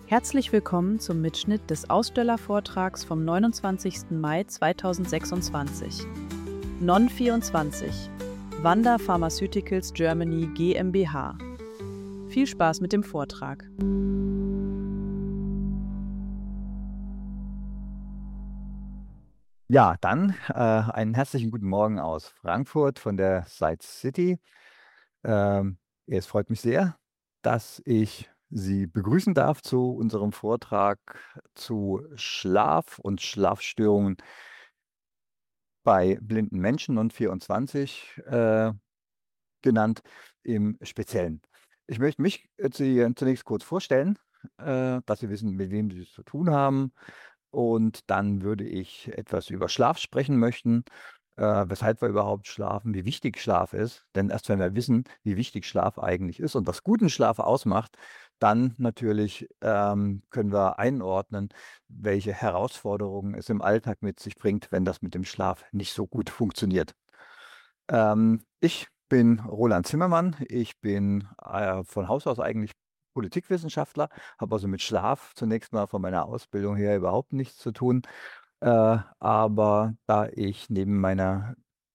Herzlich willkommen zum Mitschnitt des Ausstellervortrags vom 29. Mai 2026. Non-24, Vanda Pharmaceuticals Germany GmbH. Viel Spaß mit dem Vortrag. Ja, dann einen herzlichen guten Morgen aus Frankfurt von der Side City. Es freut mich sehr, dass ich Sie begrüßen darf zu unserem Vortrag zu Schlaf und Schlafstörungen bei blinden Menschen und 24 genannt im Speziellen. Ich möchte mich zunächst kurz vorstellen, dass Sie wissen, mit wem Sie es zu tun haben. Und dann würde ich etwas über Schlaf sprechen möchten, weshalb wir überhaupt schlafen, wie wichtig Schlaf ist. Denn erst wenn wir wissen, wie wichtig Schlaf eigentlich ist und was guten Schlaf ausmacht, dann natürlich können wir einordnen, welche Herausforderungen es im Alltag mit sich bringt, wenn das mit dem Schlaf nicht so gut funktioniert. Ich bin Roland Zimmermann. Ich bin von Haus aus eigentlich Politikwissenschaftler, habe also mit Schlaf zunächst mal von meiner Ausbildung her überhaupt nichts zu tun. Aber da ich neben meiner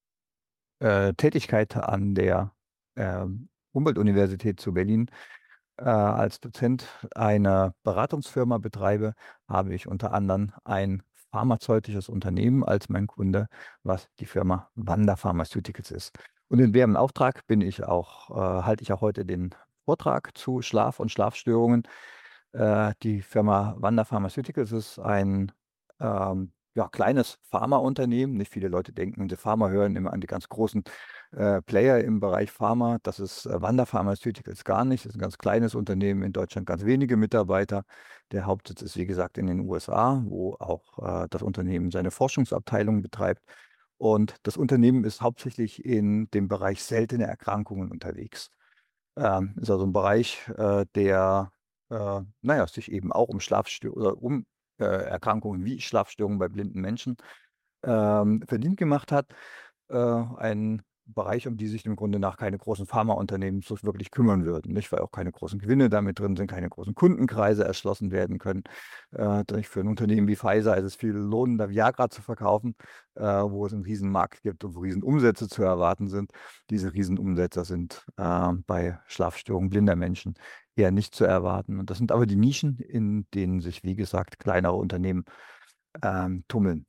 Tätigkeit an der Humboldt-Universität zu Berlin als Dozent eine Beratungsfirma betreibe, habe ich unter anderem ein pharmazeutisches Unternehmen als mein Kunde, was die Firma Vanda Pharmaceuticals ist. Und in deren Auftrag halte ich auch heute den Vortrag zu Schlaf und Schlafstörungen. Die Firma Vanda Pharmaceuticals ist ein ja, kleines Pharmaunternehmen. Nicht viele Leute denken, wenn sie Pharma hören, immer an die ganz großen Player im Bereich Pharma. Das ist Vanda Pharmaceuticals gar nicht. Das ist ein ganz kleines Unternehmen in Deutschland, ganz wenige Mitarbeiter. Der Hauptsitz ist, wie gesagt, in den USA, wo auch das Unternehmen seine Forschungsabteilung betreibt. Und das Unternehmen ist hauptsächlich in dem Bereich seltene Erkrankungen unterwegs. Ist also ein Bereich, der naja, sich eben auch um Schlafstörungen oder um Erkrankungen wie Schlafstörungen bei blinden Menschen verdient gemacht hat. Ein Bereich, um die sich im Grunde nach keine großen Pharmaunternehmen so wirklich kümmern würden, nicht? Weil auch keine großen Gewinne damit drin sind, keine großen Kundenkreise erschlossen werden können. Für ein Unternehmen wie Pfizer ist es viel lohnender, Viagra zu verkaufen, wo es einen Riesenmarkt gibt und wo Riesenumsätze zu erwarten sind. Diese Riesenumsätze sind bei Schlafstörungen blinder Menschen eher nicht zu erwarten. Und das sind aber die Nischen, in denen sich, wie gesagt, kleinere Unternehmen tummeln.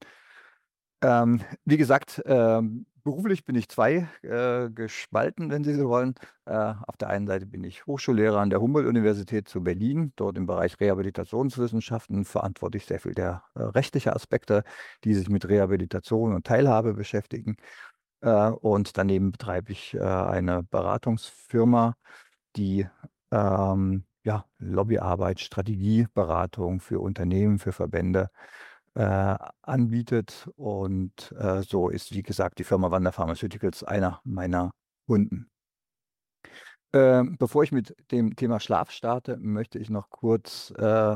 Wie gesagt, beruflich bin ich gespalten, wenn Sie so wollen. Auf der einen Seite bin ich Hochschullehrer an der Humboldt-Universität zu Berlin, dort im Bereich Rehabilitationswissenschaften, verantwortlich sehr viel der rechtliche Aspekte, die sich mit Rehabilitation und Teilhabe beschäftigen. Und daneben betreibe ich eine Beratungsfirma, die ja, Lobbyarbeit, Strategieberatung für Unternehmen, für Verbände anbietet. Und so ist, wie gesagt, die Firma Vanda Pharmaceuticals einer meiner Kunden. Bevor ich mit dem Thema Schlaf starte, möchte ich noch kurz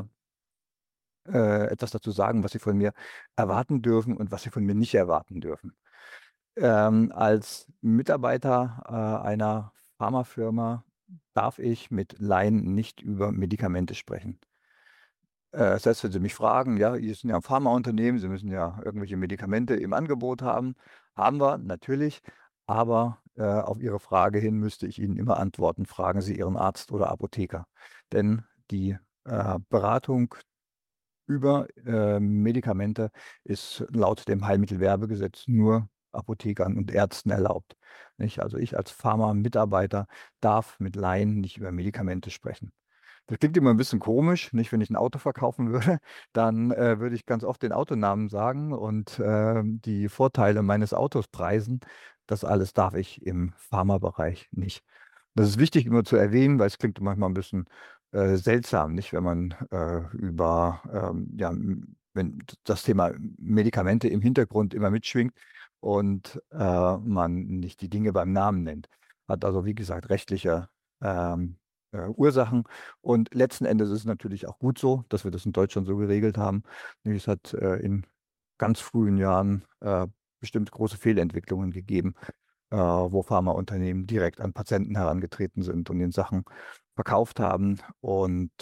etwas dazu sagen, was Sie von mir erwarten dürfen und was Sie von mir nicht erwarten dürfen. Als Mitarbeiter einer Pharmafirma darf ich mit Laien nicht über Medikamente sprechen. Selbst wenn Sie mich fragen, ja, Sie sind ja ein Pharmaunternehmen, Sie müssen ja irgendwelche Medikamente im Angebot haben. Haben wir, natürlich. Aber auf Ihre Frage hin müsste ich Ihnen immer antworten, fragen Sie Ihren Arzt oder Apotheker. Denn die Beratung über Medikamente ist laut dem Heilmittelwerbegesetz nur Apothekern und Ärzten erlaubt. Nicht? Also ich als Pharma-Mitarbeiter darf mit Laien nicht über Medikamente sprechen. Das klingt immer ein bisschen komisch, nicht? Wenn ich ein Auto verkaufen würde, dann würde ich ganz oft den Autonamen sagen und die Vorteile meines Autos preisen. Das alles darf ich im Pharmabereich nicht. Das ist wichtig immer zu erwähnen, weil es klingt manchmal ein bisschen seltsam, nicht? Wenn man ja, wenn das Thema Medikamente im Hintergrund immer mitschwingt und man nicht die Dinge beim Namen nennt. Hat also, wie gesagt, rechtliche ähm, Ursachen. Und letzten Endes ist es natürlich auch gut so, dass wir das in Deutschland so geregelt haben. Es hat in ganz frühen Jahren bestimmt große Fehlentwicklungen gegeben, wo Pharmaunternehmen direkt an Patienten herangetreten sind und den Sachen verkauft haben. Und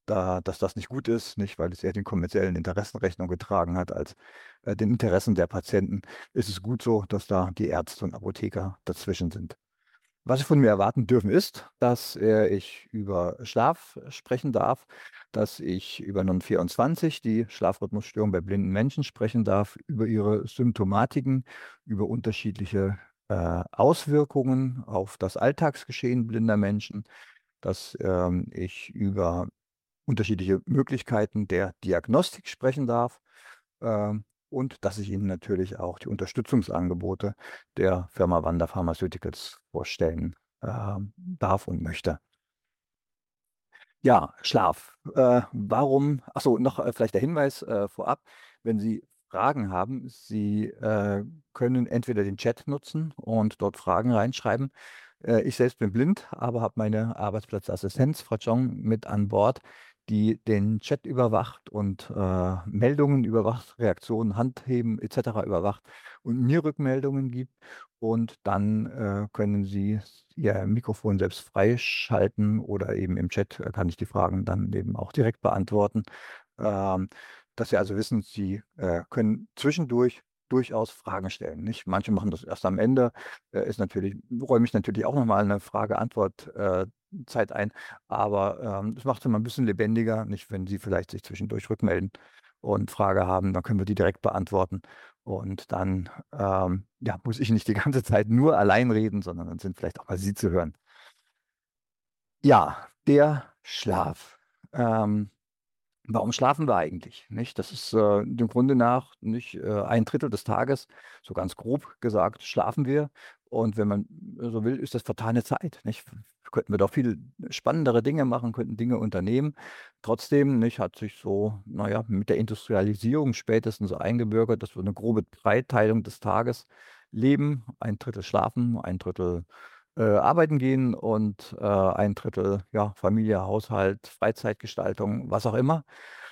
dass das nicht gut ist, nicht, weil es eher den kommerziellen Interessen Rechnung getragen hat als den Interessen der Patienten, ist es gut so, dass da die Ärzte und Apotheker dazwischen sind. Was Sie von mir erwarten dürfen, ist, dass ich über Schlaf sprechen darf, dass ich über Non-24, die Schlafrhythmusstörung bei blinden Menschen, sprechen darf, über ihre Symptomatiken, über unterschiedliche Auswirkungen auf das Alltagsgeschehen blinder Menschen, dass ich über unterschiedliche Möglichkeiten der Diagnostik sprechen darf, und dass ich Ihnen natürlich auch die Unterstützungsangebote der Firma Vanda Pharmaceuticals vorstellen darf und möchte. Ja, Schlaf. Warum? Ach so, noch vielleicht der Hinweis vorab: Wenn Sie Fragen haben, Sie können entweder den Chat nutzen und dort Fragen reinschreiben. Ich selbst bin blind, aber habe meine Arbeitsplatzassistenz, Frau Chong, mit an Bord, die den Chat überwacht und Meldungen überwacht, Reaktionen, Handheben et cetera überwacht und mir Rückmeldungen gibt. Und dann können Sie Ihr Mikrofon selbst freischalten oder eben im Chat kann ich die Fragen dann eben auch direkt beantworten. Ähm, Dass Sie also wissen, Sie können zwischendurch durchaus Fragen stellen, nicht? Manche machen das erst am Ende, räume ich natürlich auch noch mal 'ne Frage-Antwort Zeit ein, aber es macht's immer ein bisschen lebendiger, nicht, wenn Sie vielleicht sich zwischendurch rückmelden und Frage haben, dann können wir die direkt beantworten. Und dann, ja, muss ich nicht die ganze Zeit nur allein reden, sondern dann sind vielleicht auch mal Sie zu hören. Ja, der Schlaf. Ähm, Warum schlafen wir eigentlich, nicht? Das ist, dem Grunde nach nicht, 1/3 des Tages, so ganz grob gesagt, schlafen wir. Und wenn man so will, ist das vertane Zeit, nicht? Könnten wir doch viel spannendere Dinge machen, könnten Dinge unternehmen. Trotzdem, nicht, hat sich so, na ja, mit der Industrialisierung spätestens so eingebürgert, dass wir eine grobe Dreiteilung des Tages leben. 1/3 schlafen, 1/3 arbeiten gehen und 1/3, ja, Familie, Haushalt, Freizeitgestaltung, was auch immer.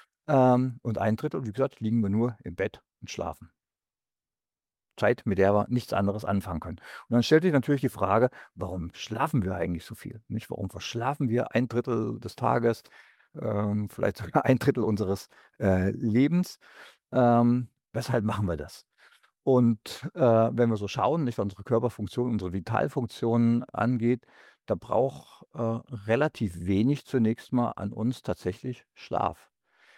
Und 1/3, wie gesagt, liegen wir nur im Bett und schlafen. Zeit, mit der wir nichts anderes anfangen können. Und dann stellt sich natürlich die Frage: Warum schlafen wir eigentlich so viel, nicht? Warum verschlafen wir 1/3 des Tages, vielleicht sogar 1/3 unseres Lebens? Weshalb machen wir das? Und wenn wir so schauen, nicht, was unsere Körperfunktion, unsere Vitalfunktionen angeht, da braucht relativ wenig zunächst mal an uns tatsächlich Schlaf.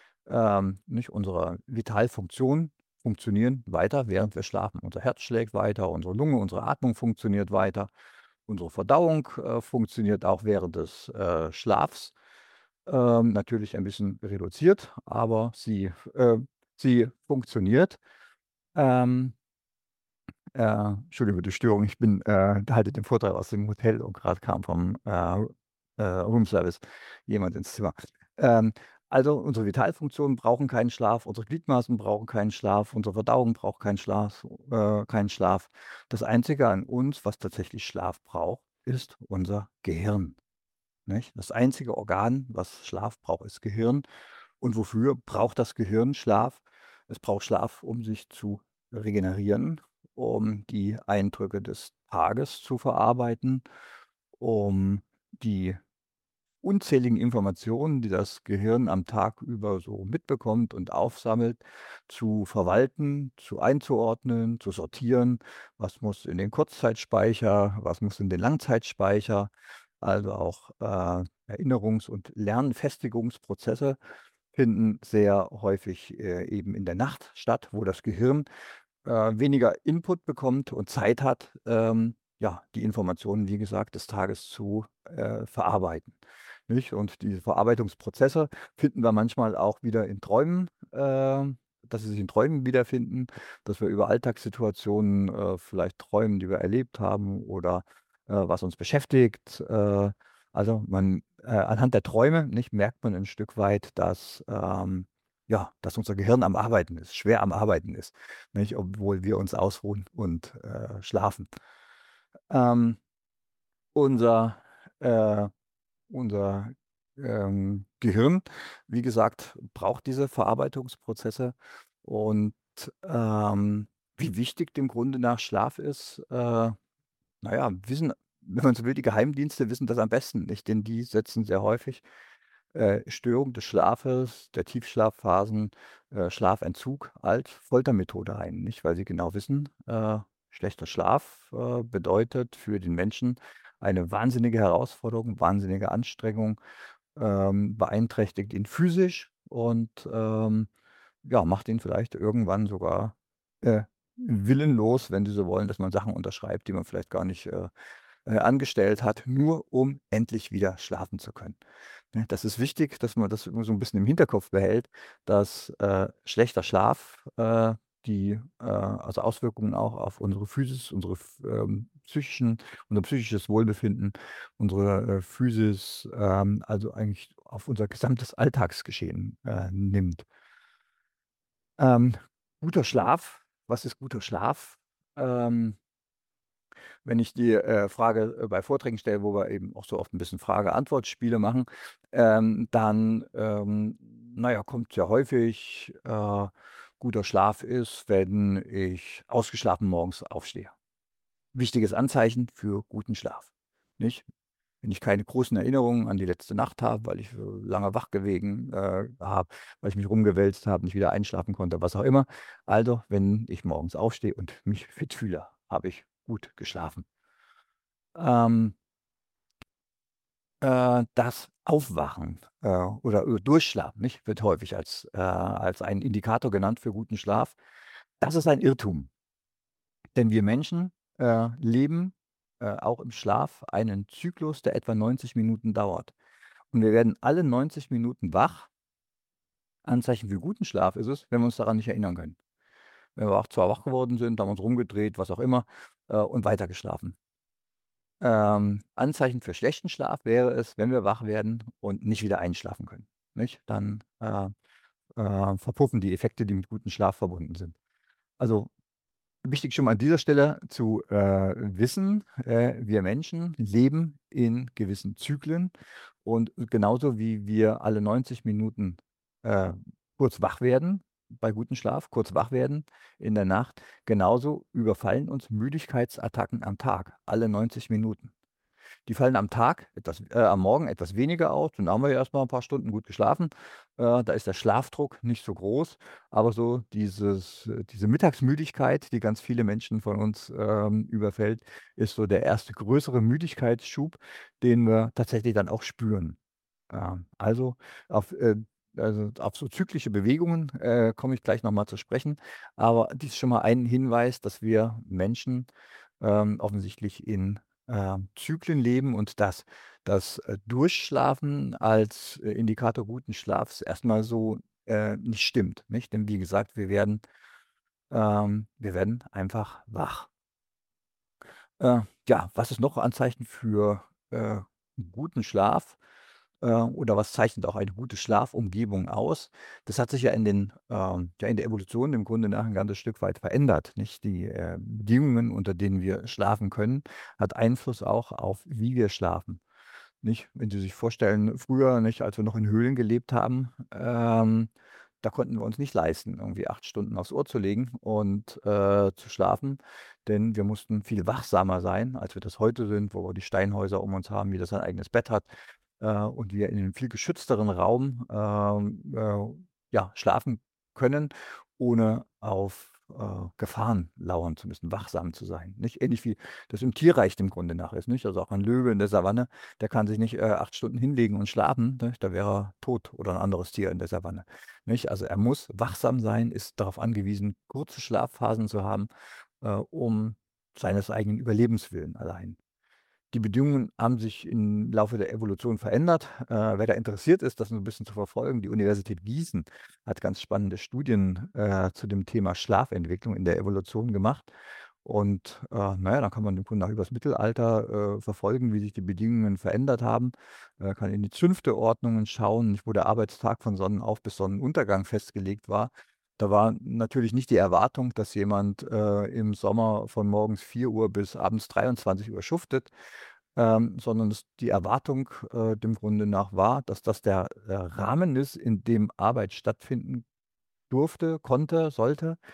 Nicht, unsere Vitalfunktionen funktionieren weiter, während wir schlafen. Unser Herz schlägt weiter, unsere Lunge, unsere Atmung funktioniert weiter, unsere Verdauung funktioniert auch während des Schlafs. Natürlich ein bisschen reduziert, aber sie funktioniert. Ähm, Entschuldigung für die Störung. Ich halte den Vortrag aus dem Hotel und gerade kam vom Roomservice jemand ins Zimmer. Ähm, also, unsere Vitalfunktionen brauchen keinen Schlaf, unsere Gliedmaßen brauchen keinen Schlaf, unsere Verdauung braucht keinen Schlaf. Das Einzige an uns, was tatsächlich Schlaf braucht, ist unser Gehirn, nicht? Das einzige Organ, was Schlaf braucht, ist Gehirn. Und wofür braucht das Gehirn Schlaf? Es braucht Schlaf, um sich zu regenerieren, um die Eindrücke des Tages zu verarbeiten, um die unzähligen Informationen, die das Gehirn am Tag über so mitbekommt und aufsammelt, zu verwalten, einzuordnen, zu sortieren. Was muss in den Kurzzeitspeicher, was muss in den Langzeitspeicher? Also auch Erinnerungs- und Lernfestigungsprozesse finden sehr häufig eben in der Nacht statt, wo das Gehirn weniger Input bekommt und Zeit hat, ja, die Informationen, wie gesagt, des Tages zu verarbeiten, nicht? Und diese Verarbeitungsprozesse finden wir manchmal auch wieder in Träumen, dass sie sich in Träumen wiederfinden, dass wir über Alltagssituationen vielleicht träumen, die wir erlebt haben oder was uns beschäftigt. Also anhand der Träume, nicht, merkt man ein Stück weit, dass ja, dass unser Gehirn am Arbeiten ist, schwer am Arbeiten ist, nicht, obwohl wir uns ausruhen und schlafen. Ähm, unser äh, unser Gehirn, wie gesagt, braucht diese Verarbeitungsprozesse und wie wichtig dem Grunde nach Schlaf ist, na ja, wissen, wenn man so will, die Geheimdienste wissen das am besten, nicht? Denn die setzen sehr häufig Störung des Schlafes, der Tiefschlafphasen, Schlafentzug als Foltermethode ein, nicht? Weil sie genau wissen, schlechter Schlaf, bedeutet für den Menschen eine wahnsinnige Herausforderung, wahnsinnige Anstrengung, beeinträchtigt ihn physisch und, ja, macht ihn vielleicht irgendwann sogar, äh, willenlos, wenn Sie so wollen, dass man Sachen unterschreibt, die man vielleicht gar nicht, angestellt hat, nur um endlich wieder schlafen zu können. Ne, das ist wichtig, dass man das immer so 'n bisschen im Hinterkopf behält, dass, schlechter Schlaf, also Auswirkungen auch auf unsere Physis, unsere unser psychisches Wohlbefinden, unsere, Physis, also eigentlich auf unser gesamtes Alltagsgeschehen, nimmt. Ähm, Guter Schlaf, was ist guter Schlaf? Ähm Wenn ich die, Frage, bei Vorträgen stelle, wo wir eben auch so oft ein bisschen Frage-Antwort-Spiele machen, dann, na ja, kommt sehr häufig, guter Schlaf ist, wenn ich ausgeschlafen morgens aufstehe. Wichtiges Anzeichen für guten Schlaf, nicht? Wenn ich keine großen Erinnerungen an die letzte Nacht habe, weil ich, lange wach gelegen, habe, weil ich mich rumgewälzt habe, nicht wieder einschlafen konnte, was auch immer. Also, wenn ich morgens aufstehe und mich fit fühle, habe ich gut geschlafen. Ähm, Das Aufwachen, oder Durchschlafen, nicht, wird häufig als ein Indikator genannt für guten Schlaf. Das ist ein Irrtum, denn wir Menschen, leben, auch im Schlaf einen Zyklus, der etwa 90 Minuten dauert. Und wir werden alle 90 Minuten wach. Anzeichen für guten Schlaf ist es, wenn wir uns daran nicht erinnern können. Wenn wir auch zwar wach geworden sind, haben uns rumgedreht, was auch immer, und weitergeschlafen. Anzeichen für schlechten Schlaf wäre es, wenn wir wach werden und nicht wieder einschlafen können, nicht? Dann, verpuffen die Effekte, die mit gutem Schlaf verbunden sind. Also, wichtig schon mal an dieser Stelle zu, wissen, wir Menschen leben in gewissen Zyklen und genauso wie wir alle 90 Minuten, äh, kurz wach werden bei gutem Schlaf, kurz wach werden in der Nacht, genauso überfallen uns Müdigkeitsattacken am Tag, alle 90 Minuten. Die fallen am Morgen etwas weniger aus, dann haben wir ja erst mal 'n paar Stunden gut geschlafen. Da ist der Schlafdruck nicht so groß, aber so diese Mittagsmüdigkeit, die ganz viele Menschen von uns, überfällt, ist so der erste größere Müdigkeitsschub, den wir tatsächlich dann auch spüren. Also auf auf so zyklische Bewegungen, komme ich gleich noch mal zu sprechen, aber dies ist schon mal ein Hinweis, dass wir Menschen, offensichtlich in, Zyklen leben und dass das, Durchschlafen als, Indikator guten Schlafs erst mal so, nicht stimmt, nicht? Denn wie gesagt, wir werden einfach wach. Ja, was ist noch Anzeichen für, 'n guten Schlaf, oder was zeichnet auch eine gute Schlafumgebung aus? Das hat sich ja in der Evolution im Grunde nach 'n ganzes Stück weit verändert, nicht? Die, Bedingungen, unter denen wir schlafen können, hat Einfluss auch auf wie wir schlafen. Nicht? Wenn Sie sich vorstellen, früher, nicht, als wir noch in Höhlen gelebt haben, da konnten wir uns nicht leisten, irgendwie 8 Stunden aufs Ohr zu legen und, zu schlafen, denn wir mussten viel wachsamer sein, als wir das heute sind, wo wir die Steinhäuser um uns haben, jeder sein eigenes Bett hat, und wir in einem viel geschützteren Raum, ja, schlafen können, ohne auf, Gefahren lauern zu müssen, wachsam zu sein, nicht? Ähnlich wie das im Tierreich dem Grunde nach ist, nicht? Also, auch ein Löwe in der Savanne, der kann sich nicht, 8 Stunden hinlegen und schlafen, ne? Da wäre er tot oder ein anderes Tier in der Savanne, nicht? Also, er muss wachsam sein, ist darauf angewiesen, kurze Schlafphasen zu haben, um seines eigenen Überlebens willen allein. Die Bedingungen haben sich im Laufe der Evolution verändert. Wer da interessiert ist, das so 'n bisschen zu verfolgen, die Universität Gießen hat ganz spannende Studien, zu dem Thema Schlafentwicklung in der Evolution gemacht. Und, na ja, da kann man im Grunde nach übers Mittelalter, verfolgen, wie sich die Bedingungen verändert haben. Kann in die Zünfteordnungen schauen, wo der Arbeitstag von Sonnenauf bis Sonnenuntergang festgelegt war. Da war natürlich nicht die Erwartung, dass jemand, im Sommer von morgens 4 Uhr bis abends 23 Uhr schuftet, sondern dass die Erwartung, dem Grunde nach war, dass das der, Rahmen ist, in dem Arbeit stattfinden durfte, konnte, sollte.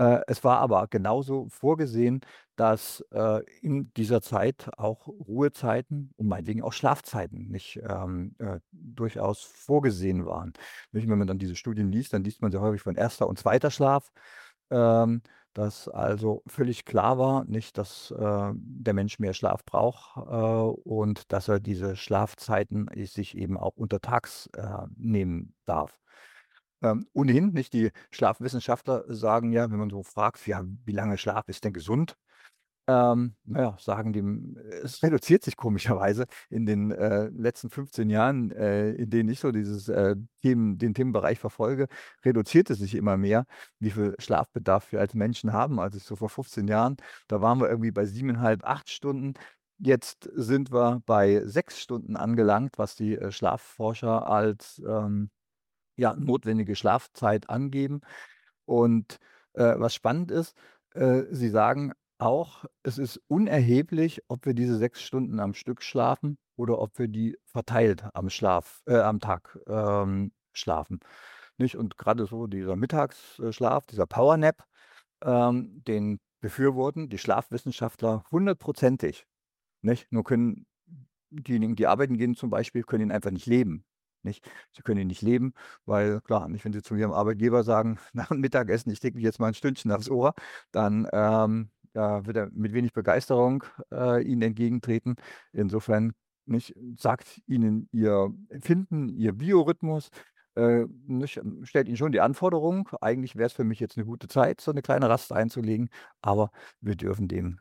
Es war aber genauso vorgesehen, dass, in dieser Zeit auch Ruhezeiten und meinetwegen auch Schlafzeiten nicht, durchaus vorgesehen waren. Nicht, wenn man dann diese Studien liest, dann liest man sehr häufig von erster und zweiter Schlaf, ähm, dass also völlig klar war, nicht, dass, der Mensch mehr Schlaf braucht, und dass er diese Schlafzeiten sich eben auch untertags, nehmen darf. Ohnehin nicht, die Schlafwissenschaftler sagen ja, wenn man so fragt: „Ja, wie lange Schlaf ist denn gesund?“ na ja, sagen die, es reduziert sich komischerweise in den, letzten 15 Jahren, in denen ich so den Themenbereich verfolge, reduziert es sich immer mehr, wie viel Schlafbedarf wir als Menschen haben. Also, so vor 15 Jahren, da waren wir irgendwie bei 7,5, 8 Stunden. Jetzt sind wir bei 6 Stunden angelangt, was die, Schlafforscher als, ja, notwendige Schlafzeit angeben. Und, was spannend ist, sie sagen auch, es ist unerheblich, ob wir diese 6 Stunden am Stück schlafen oder ob wir die verteilt am Tag, schlafen, nicht? Und gerade so dieser Mittagsschlaf, dieser Powernap, den befürworten die Schlafwissenschaftler hundertprozentig. Nicht? Nur können diejenigen, die arbeiten gehen zum Beispiel, können ihn einfach nicht leben, nicht? Sie können ihn nicht leben, weil klar, nicht, wenn Sie zu Ihrem Arbeitgeber sagen: „Nach dem Mittagessen, ich lege mich jetzt mal ein Stündchen aufs Ohr“, dann, ja, wird er mit wenig Begeisterung, Ihnen entgegentreten. Insofern, nicht, sagt Ihnen Ihr Empfinden, Ihr Biorhythmus, nicht, stellt Ihnen schon die Anforderung: „Eigentlich wäre es für mich jetzt eine gute Zeit, so eine kleine Rast einzulegen“, aber wir dürfen dem,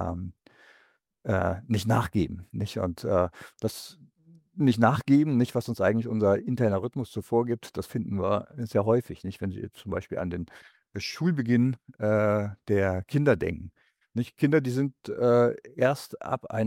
nicht nachgeben, nicht? Und, das nicht nachgeben, nicht, was uns eigentlich unser interner Rhythmus so vorgibt, das finden wir sehr häufig, nicht? Wenn Sie jetzt zum Beispiel an den Schulbeginn, der Kinder denken, nicht? Kinder, die sind, erst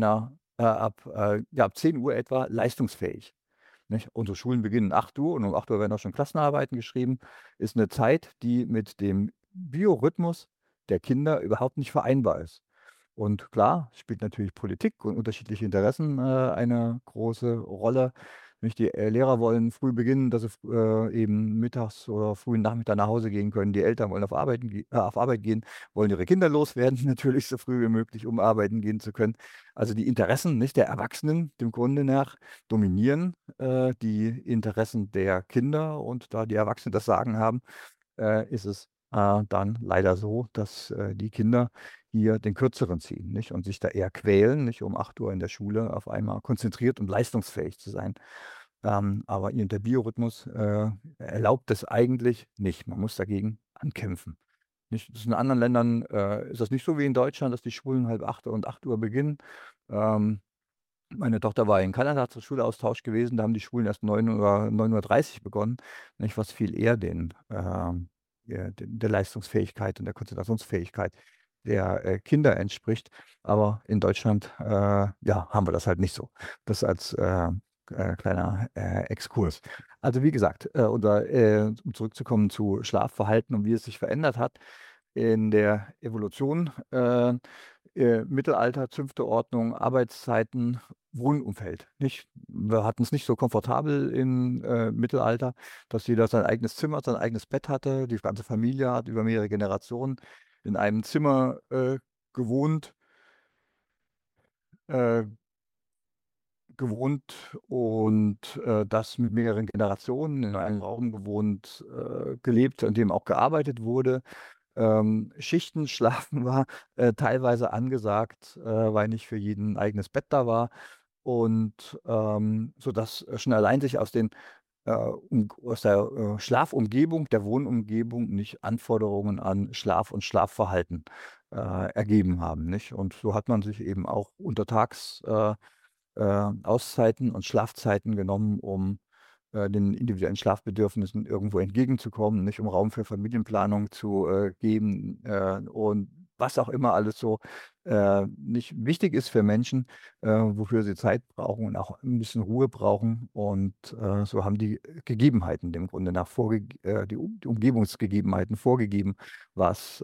ab 10 Uhr etwa leistungsfähig, nicht? Unsere Schulen beginnen 8 Uhr und um 8 Uhr werden auch schon Klassenarbeiten geschrieben. Ist eine Zeit, die mit dem Biorhythmus der Kinder überhaupt nicht vereinbar ist. Und klar, spielt natürlich Politik und unterschiedliche Interessen, eine große Rolle. Nicht, die, Lehrer wollen früh beginnen, dass sie eben mittags oder frühen Nachmittag nach Hause gehen können. Die Eltern wollen auf Arbeit gehen, wollen ihre Kinder loswerden, natürlich so früh wie möglich, um arbeiten gehen zu können. Also, die Interessen, nicht, der Erwachsenen dem Grunde nach dominieren, die Interessen der Kinder, und da die Erwachsenen das Sagen haben, ist es, dann leider so, dass, die Kinder hier den Kürzeren ziehen, nicht, und sich da eher quälen, nicht, um 8 Uhr in der Schule auf einmal konzentriert und leistungsfähig zu sein. Aber der Biorhythmus, erlaubt es eigentlich nicht. Man muss dagegen ankämpfen, nicht? Das ist in anderen Ländern, ist das nicht so wie in Deutschland, dass die Schulen 7:30 und 8 Uhr beginnen. Ähm, Meine Tochter war in Kanada zum Schulaustausch gewesen, da haben die Schulen erst 9:30 begonnen, nicht, was viel eher der Leistungsfähigkeit und der Konzentrationsfähigkeit der, Kinder entspricht. Aber in Deutschland, ja, haben wir das halt nicht so. Das als, kleiner, Exkurs. Also, wie gesagt, um zurückzukommen zu Schlafverhalten und wie es sich verändert hat in der Evolution, Mittelalter, 5. Ordnung, Arbeitszeiten, Wohnumfeld, nicht? Wir hatten es nicht so komfortabel im, Mittelalter, dass jeder sein eigenes Zimmer, sein eigenes Bett hatte. Die ganze Familie hat über mehrere Generationen in einem Zimmer, gewohnt äh, und, das mit mehreren Generationen in einem Raum gelebt, in dem auch gearbeitet wurde. Schichten schlafen war, teilweise angesagt, weil nicht für jeden 'n eigenes Bett da war. Und, sodass, schon allein sich aus der, Schlafumgebung, der Wohnumgebung nicht Anforderungen an Schlaf und Schlafverhalten, ergeben haben, nicht? Und so hat man sich eben auch untertags, Auszeiten und Schlafzeiten genommen, um, den individuellen Schlafbedürfnissen irgendwo entgegenzukommen, nicht, um Raum für Familienplanung zu, geben, und was auch immer alles so, nicht wichtig ist für Menschen, wofür sie Zeit brauchen und auch ein bisschen Ruhe brauchen. Und, so haben die Gegebenheiten dem Grunde nach die Umgebungsgegebenheiten vorgegeben, was,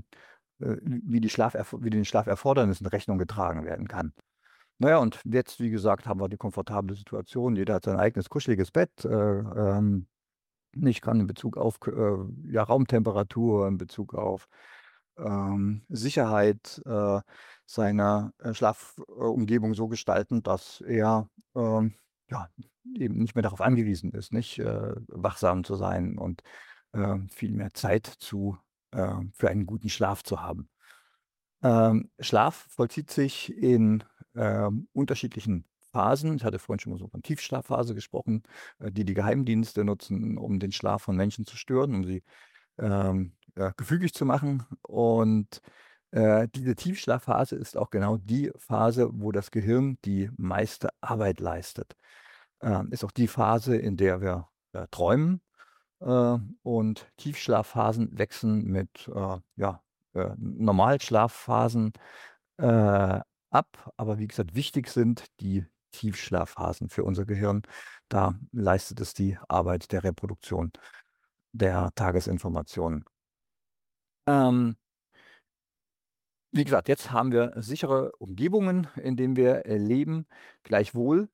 wie den Schlaferfordernissen Rechnung getragen werden kann. Na ja, und jetzt, wie gesagt, haben wir die komfortable Situation. Jeder hat sein eigenes kuscheliges Bett, Nicht grade in Bezug auf ja, Raumtemperatur, in Bezug auf, Sicherheit, seiner, Schlafumgebung so gestalten, dass er, ja, eben nicht mehr darauf angewiesen ist, nicht, wachsam zu sein und, viel mehr Zeit für einen guten Schlaf zu haben. Schlaf vollzieht sich in, unterschiedlichen Phasen. Ich hatte vorhin schon mal so von Tiefschlafphase gesprochen, die Geheimdienste nutzen, um den Schlaf von Menschen zu stören, um sie, ja, gefügig zu machen. Und, diese Tiefschlafphase ist auch genau die Phase, wo das Gehirn die meiste Arbeit leistet. Ist auch die Phase, in der wir, träumen, und Tiefschlafphasen wechseln mit, ja, Normalschlafphasen, ab. Aber wie gesagt, wichtig sind die Tiefschlafphasen für unser Gehirn. Da leistet es die Arbeit der Reproduktion der Tagesinformationen. Ähm, Wie gesagt, jetzt haben wir sichere Umgebungen, in denen wir, leben. Gleichwohl,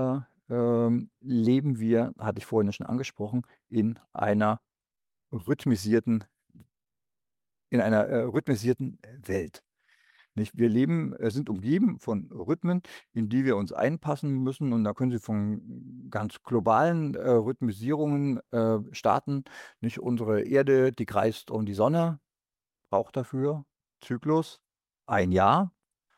leben wir, hatte ich vorhin ja schon angesprochen, rhythmisierten rhythmisierten Welt. Nicht? Wir leben sind umgeben von Rhythmen, in die wir uns einpassen müssen, und da können Sie von ganz globalen, Rhythmisierungen, starten. Nicht? Unsere Erde, die kreist um die Sonne, braucht dafür Zyklus 1 Jahr.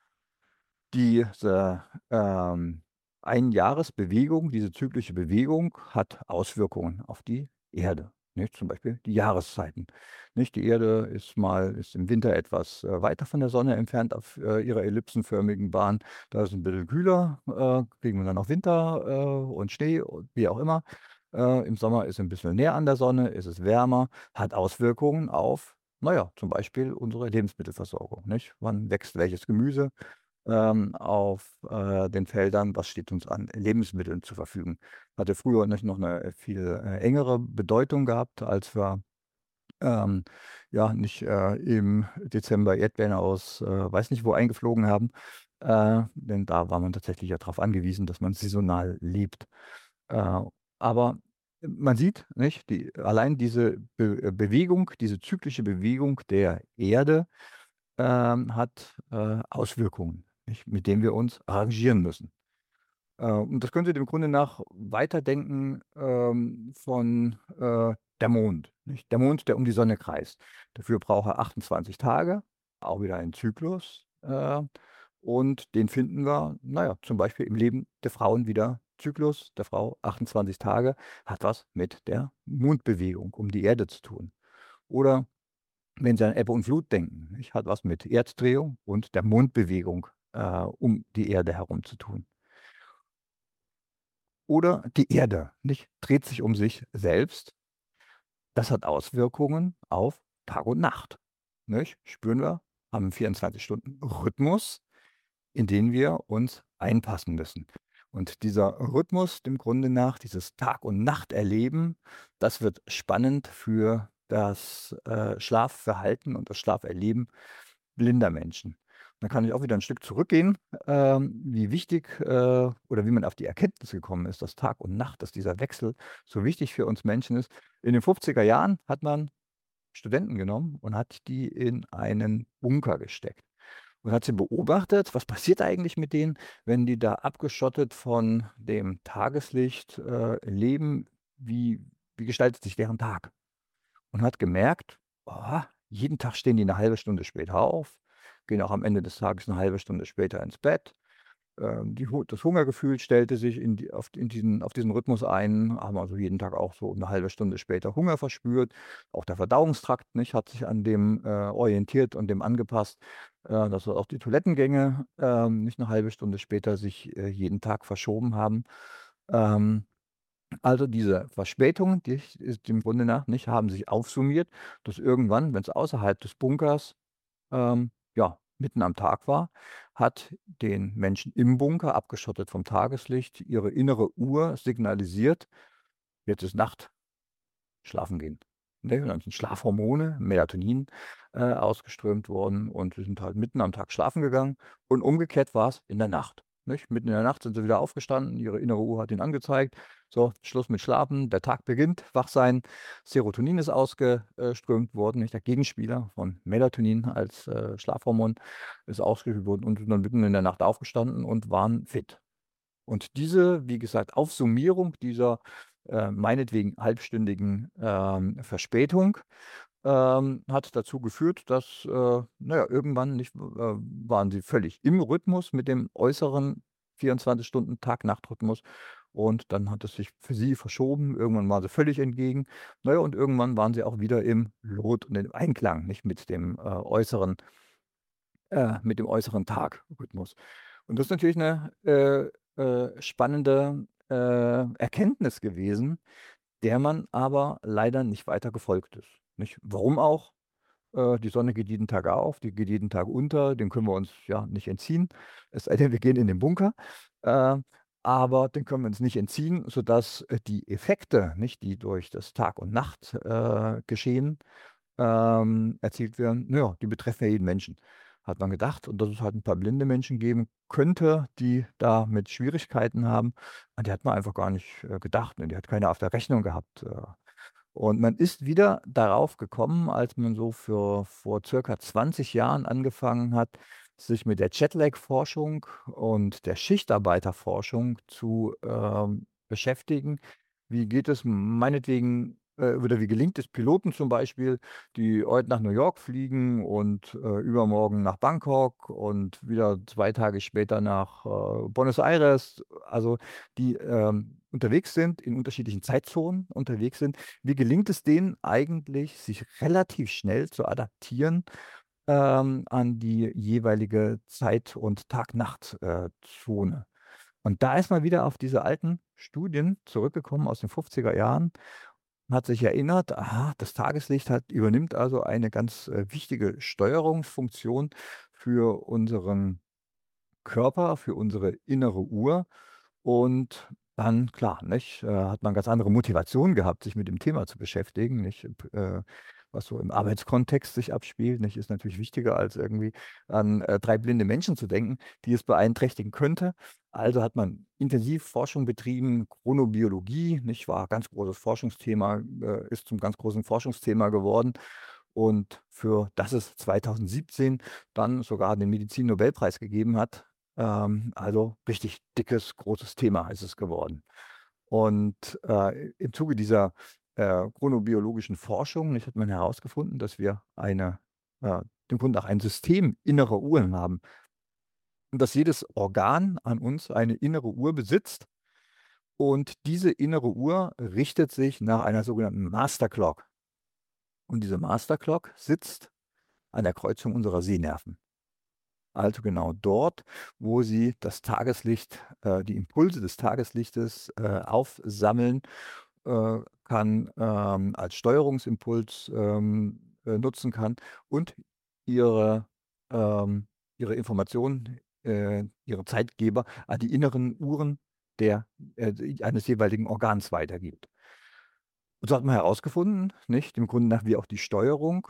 Diese, Einjahresbewegung, diese zyklische Bewegung hat Auswirkungen auf die Erde, nicht? Zum Beispiel die Jahreszeiten, nicht? Die Erde ist im Winter etwas, weiter von der Sonne entfernt auf, ihrer ellipsenförmigen Bahn. Da ist es 'n bisschen kühler, kriegen wir dann auch Winter, und Schnee und wie auch immer. Im Sommer ist es 'n bisschen näher an der Sonne, ist es wärmer, hat Auswirkungen auf, na ja, zum Beispiel unsere Lebensmittelversorgung, nicht? Wann wächst welches Gemüse? Auf, den Feldern, was steht uns an Lebensmitteln zur Verfügung. Hatte früher nicht noch eine viel, engere Bedeutung gehabt, als wir, ähm, ja, nicht, im Dezember Erdbeeren aus, weiß nicht wo eingeflogen haben, denn da war man tatsächlich ja drauf angewiesen, dass man saisonal lebt. Äh, aber man sieht, nicht, allein diese Bewegung, diese zyklische Bewegung der Erde, hat, Auswirkungen, nicht, mit denen wir uns arrangieren müssen. Und das können Sie dem Grunde nach weiterdenken, von, der Mond, nicht? Der Mond, der um die Sonne kreist. Dafür braucht er 28 Tage, auch wieder ein Zyklus, und den finden wir, na ja, zum Beispiel im Leben der Frauen wieder. Zyklus der Frau 28 Tage, hat was mit der Mondbewegung um die Erde zu tun. Oder wenn Sie an Ebbe und Flut denken, nicht, hat was mit Erddrehung und der Mondbewegung, um die Erde herum zu tun. Oder die Erde, nicht, dreht sich um sich selbst. Das hat Auswirkungen auf Tag und Nacht, nicht? Spüren wir, haben 'n 24-Stunden-Rhythmus, in den wir uns einpassen müssen. Und dieser Rhythmus dem Grunde nach, dieses Tag und Nachterleben, das wird spannend für das, Schlafverhalten und das Schlaferleben blinder Menschen. Da kann ich auch wieder ein Stück zurückgehen, wie wichtig, oder wie man auf die Erkenntnis gekommen ist, dass Tag und Nacht, dass dieser Wechsel so wichtig für uns Menschen ist. In den 50er Jahren hat man Studenten genommen und hat die in einen Bunker gesteckt und hat sie beobachtet, was passiert eigentlich mit denen, wenn die da abgeschottet von dem Tageslicht, leben, wie gestaltet sich deren Tag? Und hat gemerkt, oh, jeden Tag stehen die 1/2 Stunde später auf, gehen auch am Ende des Tages 1/2 Stunde später ins Bett. Das Hungergefühl stellte sich auf diesen Rhythmus ein, haben also jeden Tag auch so 1/2 Stunde später Hunger verspürt. Auch der Verdauungstrakt, nicht, hat sich an dem, orientiert und dem angepasst, dass auch die Toilettengänge, nicht 1/2 Stunde später sich, jeden Tag verschoben haben. Ähm also, diese Verspätungen, die ich ist dem Grunde nach, nicht, haben sich aufsummiert, dass irgendwann, wenn's außerhalb des Bunkers, ja, mitten am Tag war, hat den Menschen im Bunker, abgeschottet vom Tageslicht, ihre innere Uhr signalisiert: „Jetzt ist Nacht, schlafen gehen.“ Ne, und dann sind Schlafhormone, Melatonin, ausgeströmt worden, und sie sind halt mitten am Tag schlafen gegangen, und umgekehrt war's in der Nacht. nicht? Mitten in der Nacht sind sie wieder aufgestanden, ihre innere Uhr hat ihnen angezeigt: „So, Schluss mit Schlafen, der Tag beginnt, wach sein.“ Serotonin ist ausgeströmt worden, nicht? Der Gegenspieler von Melatonin als, Schlafhormon ist ausgeschüttet worden und sind dann mitten in der Nacht aufgestanden und waren fit. Und diese, wie gesagt, Aufsummierung dieser, meinetwegen halbstündigen, Verspätung, hat dazu geführt, dass, na ja, irgendwann nicht waren sie völlig im Rhythmus mit dem äußeren 24 Stunden Tag-Nacht-Rhythmus und dann hat es sich für sie verschoben. Irgendwann waren sie völlig entgegen. Na ja, und irgendwann waren sie auch wieder im Lot und im Einklang, nicht mit dem äußeren Tagrhythmus. Und das ist natürlich eine spannende, Erkenntnis gewesen, der man aber leider nicht weiter gefolgt ist, nicht? Warum auch? Die Sonne geht jeden Tag auf, die geht jeden Tag unter, dem können wir uns ja nicht entziehen, es sei denn, wir gehen in den Bunker. Äh, aber den können wir uns nicht entziehen, sodass, die Effekte, nicht, die durch das Tag und Nacht, Geschehen, erzielt werden, na ja, die betreffen ja jeden Menschen, hat man gedacht. Und dass es halt ein paar blinde Menschen geben könnte, die damit Schwierigkeiten haben, an die hat man einfach gar nicht, gedacht, ne? Die hat keiner auf der Rechnung gehabt. Und man ist wieder darauf gekommen, als man so für vor circa 20 Jahren angefangen hat, sich mit der Jetlag-Forschung und der Schichtarbeiterforschung zu, beschäftigen. Wie geht es meinetwegen oder wie gelingt es Piloten zum Beispiel, die heute nach New York fliegen und, übermorgen nach Bangkok und wieder 2 Tage später nach, Buenos Aires, also die, unterwegs sind, in unterschiedlichen Zeitzonen unterwegs sind. Wie gelingt es denen eigentlich, sich relativ schnell zu adaptieren, an die jeweilige Zeit und Tag-Nacht, Zone? Und da ist man wieder auf diese alten Studien zurückgekommen aus den 50er Jahren, hat sich erinnert, aha, das Tageslicht übernimmt also eine ganz, wichtige Steuerungsfunktion für unseren Körper, für unsere innere Uhr. Und dann, klar, nicht, hat man ganz andere Motivation gehabt, sich mit dem Thema zu beschäftigen, nicht? Was so im Arbeitskontext sich abspielt, nicht, ist natürlich wichtiger, als irgendwie an, 3 blinde Menschen zu denken, die es beeinträchtigen könnte. Also hat man intensiv Forschung betrieben, Chronobiologie, nicht wahr? Ganz großes Forschungsthema, ist zum ganz großen Forschungsthema geworden. Und für das es 2017 dann sogar den Medizinnobelpreis gegeben hat. Also richtig dickes, großes Thema ist es geworden. Und, im Zuge dieser, chronobiologischen Forschung, nicht, hat man herausgefunden, dass wir im Grunde auch ein System innerer Uhren haben und dass jedes Organ an uns eine innere Uhr besitzt und diese innere Uhr richtet sich nach einer sogenannten Master Clock. Und diese Master Clock sitzt an der Kreuzung unserer Sehnerven. Also genau dort, wo sie das Tageslicht die Impulse des Tageslichtes, aufsammeln, kann, als Steuerungsimpuls, nutzen kann und ihre ihre Informationen, ihre Zeitgeber an die inneren Uhren eines jeweiligen Organs weitergibt. Und so hat man herausgefunden, nicht, im Grunde nach wie auch die Steuerung,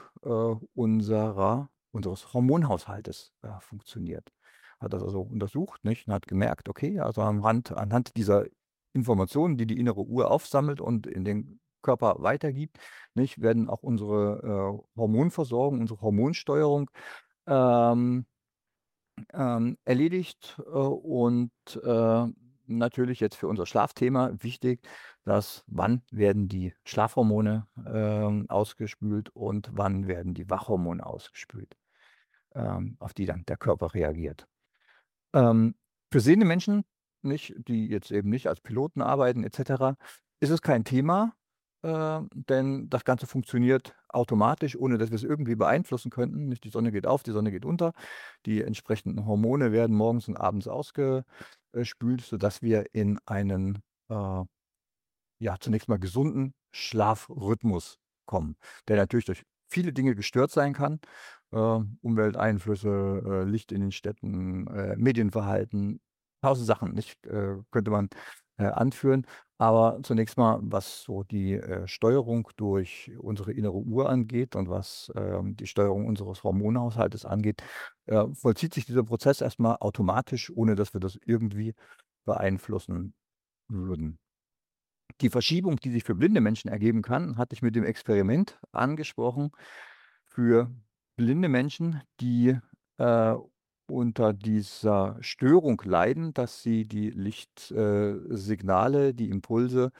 unseres Hormonhaushaltes, funktioniert. Hat das also untersucht, nicht, und hat gemerkt, okay, also anhand dieser Informationen, die die innere Uhr aufsammelt und in den Körper weitergibt, nicht, werden auch unsere, Hormonversorgung, unsere Hormonsteuerung, ähm erledigt, und, natürlich jetzt für unser Schlafthema wichtig, dass wann werden die Schlafhormone, ausgespült und wann werden die Wachhormone ausgespült, auf die dann der Körper reagiert. Ähm, für sehende Menschen, nicht, die jetzt eben nicht als Piloten arbeiten et cetera, ist es kein Thema, denn das Ganze funktioniert automatisch, ohne dass wir es irgendwie beeinflussen könnten, nicht? Die Sonne geht auf, die Sonne geht unter. Die entsprechenden Hormone werden morgens und abends ausgespült, sodass wir in einen, ja, zunächst mal gesunden Schlafrhythmus kommen, der natürlich durch viele Dinge gestört sein kann. Umwelteinflüsse, Licht in den Städten, Medienverhalten, tausend Sachen, nicht, könnte man, anführen. Aber zunächst mal, was so die, Steuerung durch unsere innere Uhr angeht und was, die Steuerung unseres Hormonhaushaltes angeht, vollzieht sich dieser Prozess erst mal automatisch, ohne dass wir das irgendwie beeinflussen würden. Die Verschiebung, die sich für blinde Menschen ergeben kann, hatte ich mit dem Experiment angesprochen. Für blinde Menschen, die, äh, unter dieser Störung leiden, dass sie die Signale, die Impulse,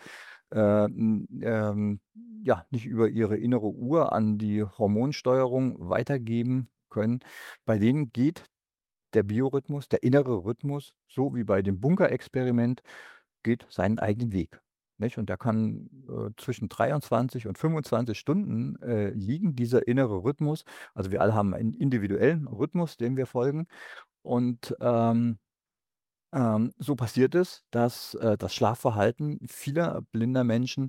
ja, nicht über ihre innere Uhr an die Hormonsteuerung weitergeben können. Bei denen geht der Biorhythmus, der innere Rhythmus, so wie bei dem Bunkerexperiment, geht seinen eigenen Weg, nicht? Und der kann, zwischen 23 und 25 Stunden, liegen, dieser innere Rhythmus. Also, wir alle haben einen individuellen Rhythmus, dem wir folgen. Und, so passiert es, dass, das Schlafverhalten vieler blinder Menschen,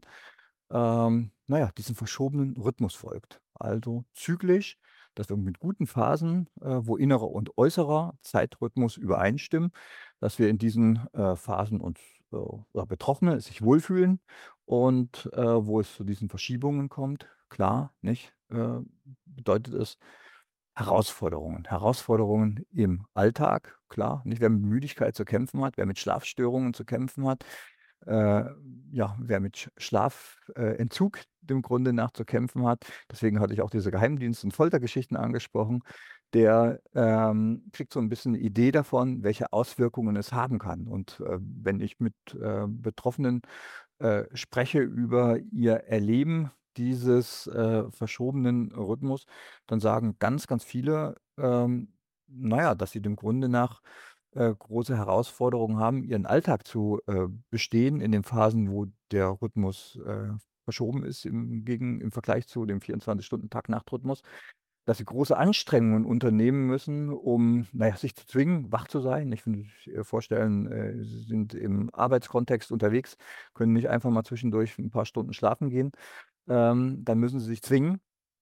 na ja, diesem verschobenen Rhythmus folgt. Also zyklisch, dass wir mit guten Phasen, wo innerer und äußerer Zeitrhythmus übereinstimmen, dass wir in diesen, Phasen uns, oder Betroffene sich wohlfühlen und, wo es zu diesen Verschiebungen kommt, klar, nicht, bedeutet es Herausforderungen. Herausforderungen im Alltag, klar, nicht? Wer mit Müdigkeit zu kämpfen hat, wer mit Schlafstörungen zu kämpfen hat, äh, ja, wer mit Schlafentzug Entzug dem Grunde nach zu kämpfen hat. Deswegen hatte ich auch diese Geheimdienst und Foltergeschichten angesprochen. Der, kriegt so ein bisschen 'ne Idee davon, welche Auswirkungen es haben kann. Und, wenn ich mit, Betroffenen, spreche über ihr Erleben dieses, verschobenen Rhythmus, dann sagen ganz, ganz viele, na ja, dass sie dem Grunde nach, große Herausforderungen haben, ihren Alltag zu, bestehen in den Phasen, wo der Rhythmus, verschoben ist im Vergleich zu dem 24-Stunden-Tag-Nacht-Rhythmus, dass sie große Anstrengungen unternehmen müssen, um, na ja, sich zu zwingen, wach zu sein. Ich finde sich, vorstellen, sie sind im Arbeitskontext unterwegs, können nicht einfach mal zwischendurch ein paar Stunden schlafen gehen. Dann müssen sie sich zwingen,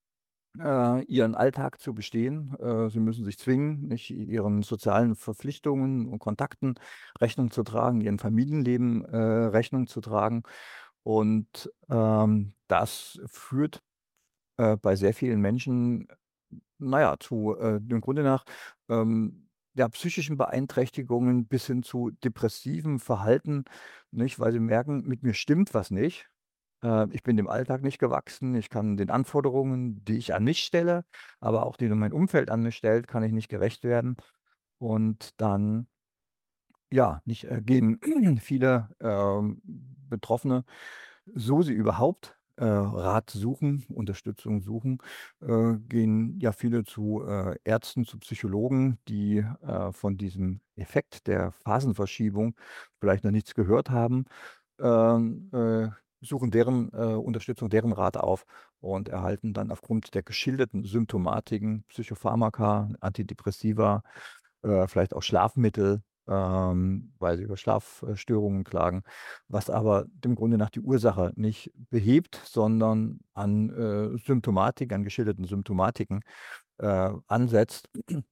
ihren Alltag zu bestehen. Sie müssen sich zwingen, nicht ihren sozialen Verpflichtungen und Kontakten Rechnung zu tragen, ihrem Familienleben, Rechnung zu tragen. Und, das führt, bei sehr vielen Menschen, na ja, zu, dem Grunde nach, ja, psychischen Beeinträchtigungen bis hin zu depressivem Verhalten, nicht? Weil sie merken, mit mir stimmt was nicht. Ich bin dem Alltag nicht gewachsen. Ich kann den Anforderungen, die ich an mich stelle, aber auch die mein Umfeld an mich stellt, kann ich nicht gerecht werden. Und dann, ja, nicht, gehen viele, Betroffene, so sie überhaupt, Rat suchen, Unterstützung suchen, gehen ja viele zu, Ärzten, zu Psychologen, die, von diesem Effekt der Phasenverschiebung vielleicht noch nichts gehört haben, suchen deren, Unterstützung, deren Rat auf und erhalten dann aufgrund der geschilderten Symptomatiken Psychopharmaka, Antidepressiva, vielleicht auch Schlafmittel, weil sie über Schlafstörungen klagen, was aber dem Grunde nach die Ursache nicht behebt, sondern an, Symptomatik an geschilderten Symptomatiken, ansetzt,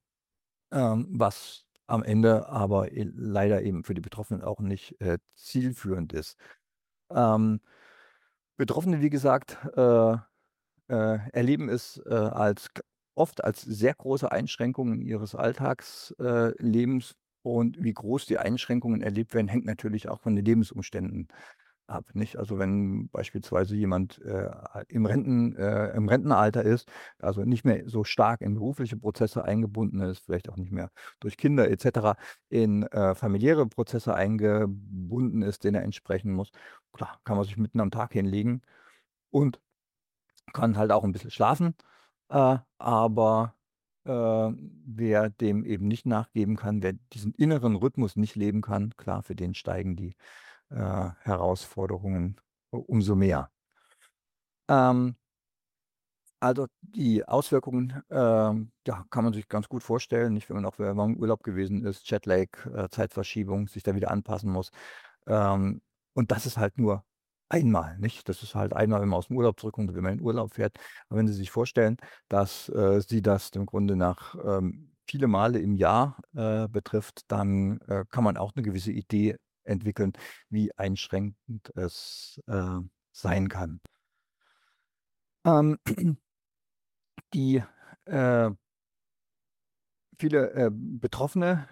was am Ende aber leider eben für die Betroffenen auch nicht, zielführend ist. Ähm, Betroffene, wie gesagt, erleben es, oft als sehr große Einschränkungen ihres Alltagslebens Lebens und wie groß die Einschränkungen erlebt werden, hängt natürlich auch von den Lebensumständen ab, nicht? Also, wenn beispielsweise jemand, im Rentenalter ist, also nicht mehr so stark in berufliche Prozesse eingebunden ist, vielleicht auch nicht mehr durch Kinder et cetera in, familiäre Prozesse eingebunden ist, denen er entsprechen muss. Klar, kann man sich mitten am Tag hinlegen und kann halt auch 'n bisschen schlafen, aber, wer dem eben nicht nachgeben kann, wer diesen inneren Rhythmus nicht leben kann, klar, für den steigen die, Herausforderungen umso mehr. Ähm, also, die Auswirkungen, ja, kann man sich ganz gut vorstellen, nicht, wenn man im Urlaub gewesen ist, Jetlag, Zeitverschiebung, sich da wieder anpassen muss. Ähm, und das ist halt nur einmal, nicht? Das ist halt einmal, wenn man aus'm Urlaub zurückkommt, wenn man in Urlaub fährt. Aber wenn Sie sich vorstellen, dass, Sie das im Grunde nach, viele Male im Jahr, betrifft, dann, kann man auch 'ne gewisse Idee entwickeln, wie einschränkend es sein kann. Ähm, die äh, viele Betroffene,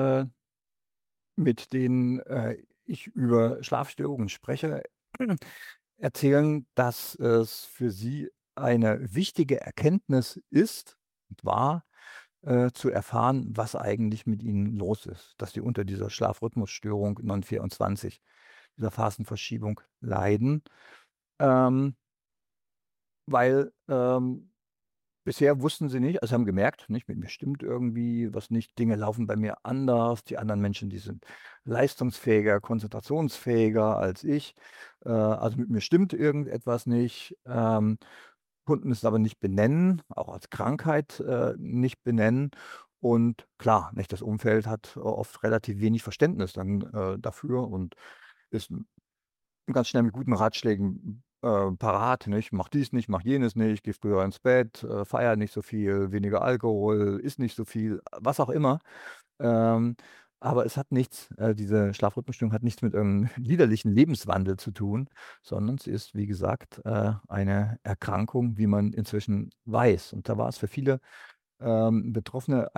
mit denen ich über Schlafstörungen spreche, erzählen, dass es für sie eine wichtige Erkenntnis ist und war, zu erfahren, was eigentlich mit ihnen los ist, dass sie unter dieser Schlafrhythmusstörung 9/24, dieser Phasenverschiebung leiden, ähm, weil, bisher wussten sie nicht, also, haben gemerkt, nicht, mit mir stimmt irgendwie was nicht, Dinge laufen bei mir anders. Die anderen Menschen, die sind leistungsfähiger, konzentrationsfähiger als ich. Also, mit mir stimmt irgendetwas nicht, konnten es aber nicht benennen, auch als Krankheit, nicht benennen. Und klar, nicht, das Umfeld hat oft relativ wenig Verständnis dann, dafür und ist ganz schnell mit guten Ratschlägen, parat, nicht? Mach dies nicht, mach jenes nicht, geh früher ins Bett, feier nicht so viel, weniger Alkohol, iss nicht so viel, was auch immer. Ähm, aber es hat nichts diese Schlafrhythmusstörung hat nichts mit irgendeinem liederlichen Lebenswandel zu tun, sondern sie ist, wie gesagt, eine Erkrankung, wie man inzwischen weiß. Und da war es für viele, Betroffene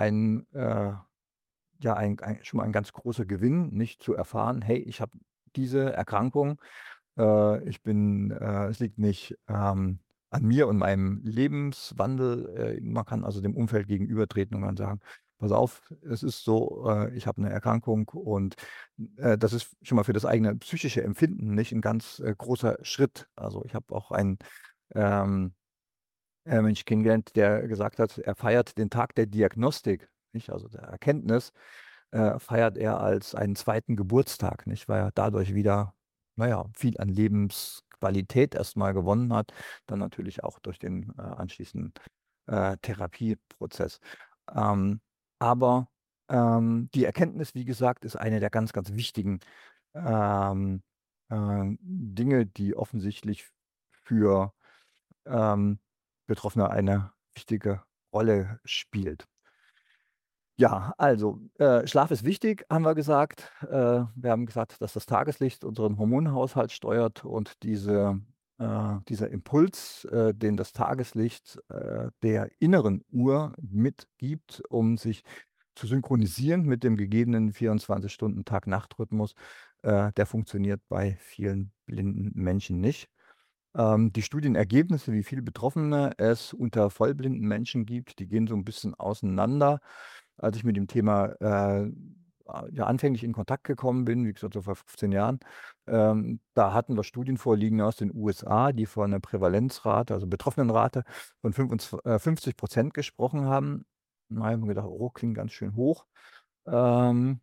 schon mal ein ganz großer Gewinn, nicht zu erfahren: „Hey, ich habe diese Erkrankung. Es liegt nicht, an mir und meinem Lebenswandel.“ Man kann also dem Umfeld gegenübertreten und kann sagen: „Pass auf, es ist so, ich habe eine Erkrankung“, und, das ist schon mal für das eigene psychische Empfinden nicht ein ganz, großer Schritt. Also, ich habe auch einen, ähm, Mensch kennengelernt, der gesagt hat, er feiert den Tag der Diagnostik, nicht, also der Erkenntnis, feiert er als einen zweiten Geburtstag, nicht, weil er dadurch wieder, naja, viel an Lebensqualität erstmal gewonnen hat, dann natürlich auch durch den, anschließenden, Therapieprozess. Ähm, aber, die Erkenntnis, wie gesagt, ist eine der ganz, ganz wichtigen, ähm, Dinge, die offensichtlich für, ähm, Betroffene eine wichtige Rolle spielt. Ja, also, Schlaf ist wichtig, haben wir gesagt. Wir haben gesagt, dass das Tageslicht unseren Hormonhaushalt steuert und dieser Impuls, den das Tageslicht, der inneren Uhr mitgibt, um sich zu synchronisieren mit dem gegebenen 24 Stunden Tag-Nacht-Rhythmus, der funktioniert bei vielen blinden Menschen nicht. Die Studienergebnisse, wie viele Betroffene es unter vollblinden Menschen gibt, die gehen so ein bisschen auseinander. Als ich mit dem Thema, ja, anfänglich in Kontakt gekommen bin, wie gesagt, so vor 15 Jahren, da hatten wir Studien vorliegen aus den USA, die von 'ner Prävalenzrate, also Betroffenenrate von 50 gesprochen haben. Da habe ich mir gedacht: „Oh, klingt ganz schön hoch.“ Ähm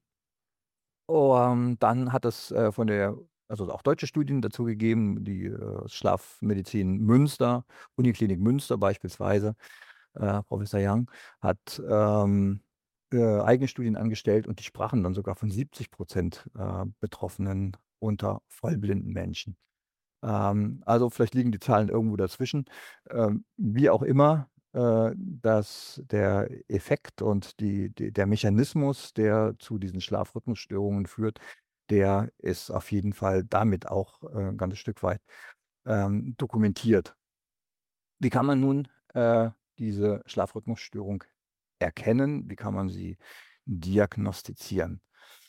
dann hat es, also auch deutsche Studien dazu gegeben, die, Schlafmedizin Münster, Uniklinik Münster beispielsweise, Professor Young hat, eigene Studien angestellt und die sprachen dann sogar von 70 Betroffenen unter vollblinden Menschen. Also, vielleicht liegen die Zahlen irgendwo dazwischen. Wie auch immer, dass der Effekt und der Mechanismus, der zu diesen Schlafrhythmusstörungen führt, der ist auf jeden Fall damit auch, 'n ganzes Stück weit, dokumentiert. Wie kann man nun, diese Schlafrhythmusstörung erkennen? Wie kann man sie diagnostizieren?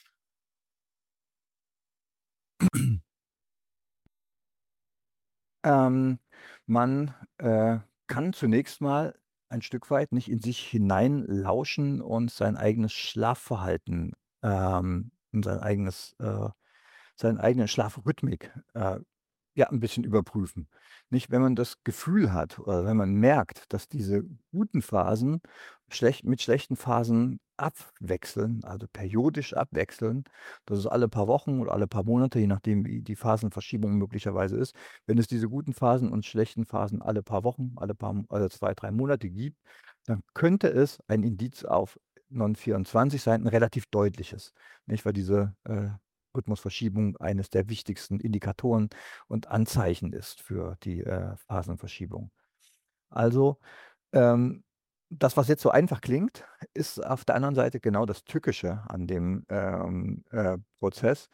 Ähm, man, kann zunächst mal ein Stück weit nicht in sich hineinlauschen und sein eigenes Schlafverhalten, und seine eigene Schlafrhythmik, ja, ein bisschen überprüfen. Nicht, wenn man das Gefühl hat oder wenn man merkt, dass diese guten Phasen mit schlechten Phasen abwechseln, also periodisch abwechseln, das ist alle paar Wochen oder alle paar Monate, je nachdem, wie die Phasenverschiebung möglicherweise ist. Wenn es diese guten Phasen und schlechten Phasen alle paar Wochen, alle 2, 3 Monate gibt, dann könnte es ein Indiz auf Non-24 sein, 'n relativ deutliches, nicht? Weil diese, Rhythmusverschiebung eines der wichtigsten Indikatoren und Anzeichen ist für die, Phasenverschiebung. Also, ähm, das, was jetzt so einfach klingt, ist auf der anderen Seite genau das Tückische an dem, Prozess.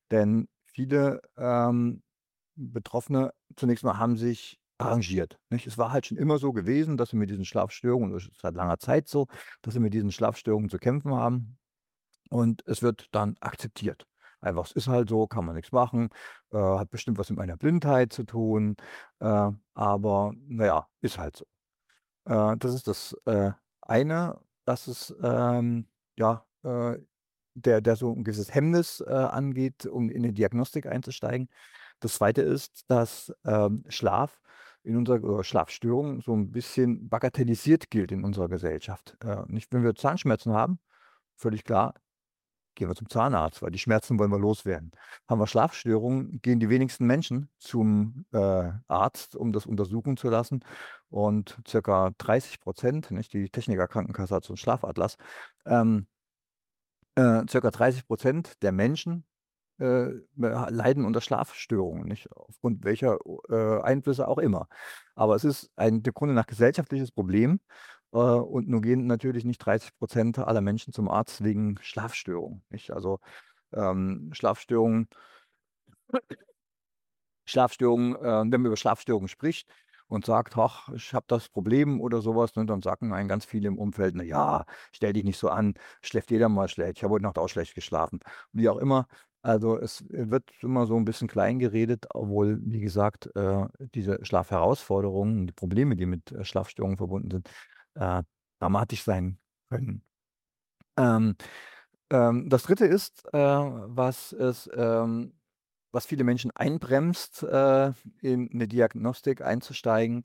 Denn viele, Betroffene zunächst mal haben sich arrangiert, nicht? Es war halt schon immer so gewesen, dass sie mit diesen Schlafstörungen, das ist seit langer Zeit so, dass sie mit diesen Schlafstörungen zu kämpfen haben. Und es wird dann akzeptiert. Einfach, es ist halt so, kann man nichts machen, hat bestimmt was mit meiner Blindheit zu tun, aber na ja, ist halt so. Das ist das, eine, dass es, ja, der so ein gewisses Hemmnis, angeht, um in die Diagnostik einzusteigen. Das Zweite ist, dass, Schlaf in unserer oder Schlafstörung so ein bisschen bagatellisiert gilt in unserer Gesellschaft. Nicht, wenn wir Zahnschmerzen haben, völlig klar, gehen wir zum Zahnarzt, weil die Schmerzen wollen wir loswerden. Haben wir Schlafstörungen, gehen die wenigsten Menschen zum, Arzt, um das untersuchen zu lassen. Und circa 30%, nicht, die Techniker Krankenkasse hat so 'n Schlafatlas, ähm, circa 30% der Menschen, leiden unter Schlafstörungen, nicht, aufgrund welcher, Einflüsse auch immer. Aber es ist ein dem Grunde nach gesellschaftliches Problem, und nun gehen natürlich nicht 30% aller Menschen zum Arzt wegen Schlafstörungen, nicht? Also, Schlafstörungen wenn man über Schlafstörungen spricht und sagt: „Ach, ich habe das Problem“ oder sowas, ne, dann sagen einem ganz viele im Umfeld: „Na ja, stell dich nicht so an, schläft jeder mal schlecht. Ich habe heute Nacht auch schlecht geschlafen.“ Wie auch immer. Also, es wird immer so ein bisschen klein geredet, obwohl, wie gesagt, diese Schlafherausforderungen, die Probleme, die mit, Schlafstörungen verbunden sind, äh, dramatisch sein können. Ähm Das Dritte ist, was viele Menschen einbremst, in 'ne Diagnostik einzusteigen,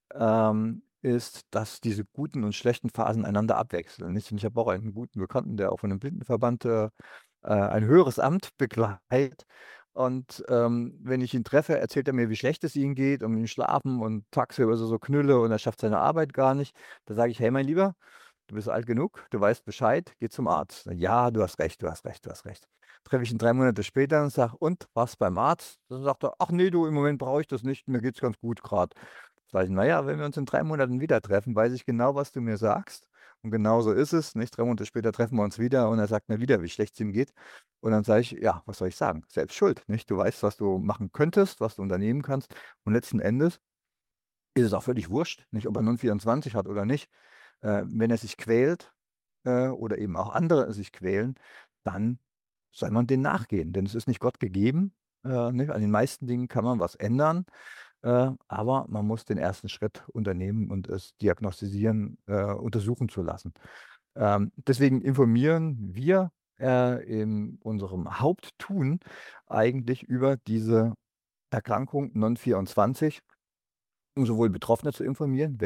ist, dass diese guten und schlechten Phasen einander abwechseln, nicht? Und ich habe auch einen guten Bekannten, der auch von 'nem Blindenverband, ein höheres Amt begleitet. Und, wenn ich ihn treffe, erzählt er mir, wie schlecht es ihm geht und mit dem Schlafen und tagsüber ist er so Knülle und er schafft seine Arbeit gar nicht. Da sage ich: „Hey, mein Lieber, du bist alt genug, du weißt Bescheid, geh zum Arzt.“ „Ja, du hast recht, du hast recht, du hast recht.“ Treffe ich ihn 3 Monate später und sage: „Und, warst beim Arzt?“ Dann sagt er: „Ach ne, du, im Moment brauche ich das nicht, mir geht's ganz gut grad.“ Sage ich: „Na ja, wenn wir uns in 3 Monaten wieder treffen, weiß ich genau, was du mir sagst.“ Und genau so ist es, nicht? 3 Monate später treffen wir uns wieder und er sagt mir wieder, wie schlecht's ihm geht. Und dann sage ich: „Ja, was soll ich sagen? Selbst schuld, nicht? Du weißt, was du machen könntest, was du unternehmen kannst. Und letzten Endes ist es auch völlig wurscht, nicht, ob er nun 24 hat oder nicht. Wenn er sich quält, oder eben auch andere sich quälen, dann soll man dem nachgehen, denn es ist nicht Gott gegeben, ne? An den meisten Dingen kann man was ändern, aber man muss den ersten Schritt unternehmen und es diagnostizieren, untersuchen zu lassen. Deswegen informieren wir, in unserem Haupttun eigentlich über diese Erkrankung Non-24, um sowohl Betroffene zu informieren,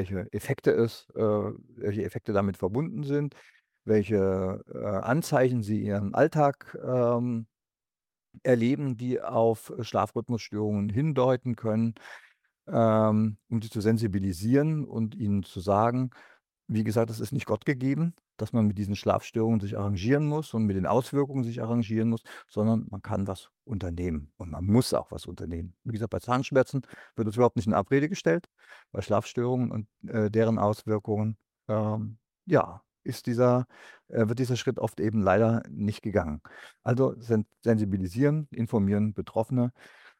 welche Effekte damit verbunden sind, welche, Anzeichen sie in ihrem Alltag, erleben, die auf Schlafrhythmusstörungen hindeuten können, um sie zu sensibilisieren und ihnen zu sagen, wie gesagt, es ist nicht Gott gegeben, dass man mit diesen Schlafstörungen sich arrangieren muss und mit den Auswirkungen sich arrangieren muss, sondern man kann was unternehmen und man muss auch was unternehmen. Wie gesagt, bei Zahnschmerzen wird das überhaupt nicht in Abrede gestellt. Bei Schlafstörungen und, deren Auswirkungen, ja, wird dieser Schritt oft eben leider nicht gegangen. Also sensibilisieren, informieren Betroffene,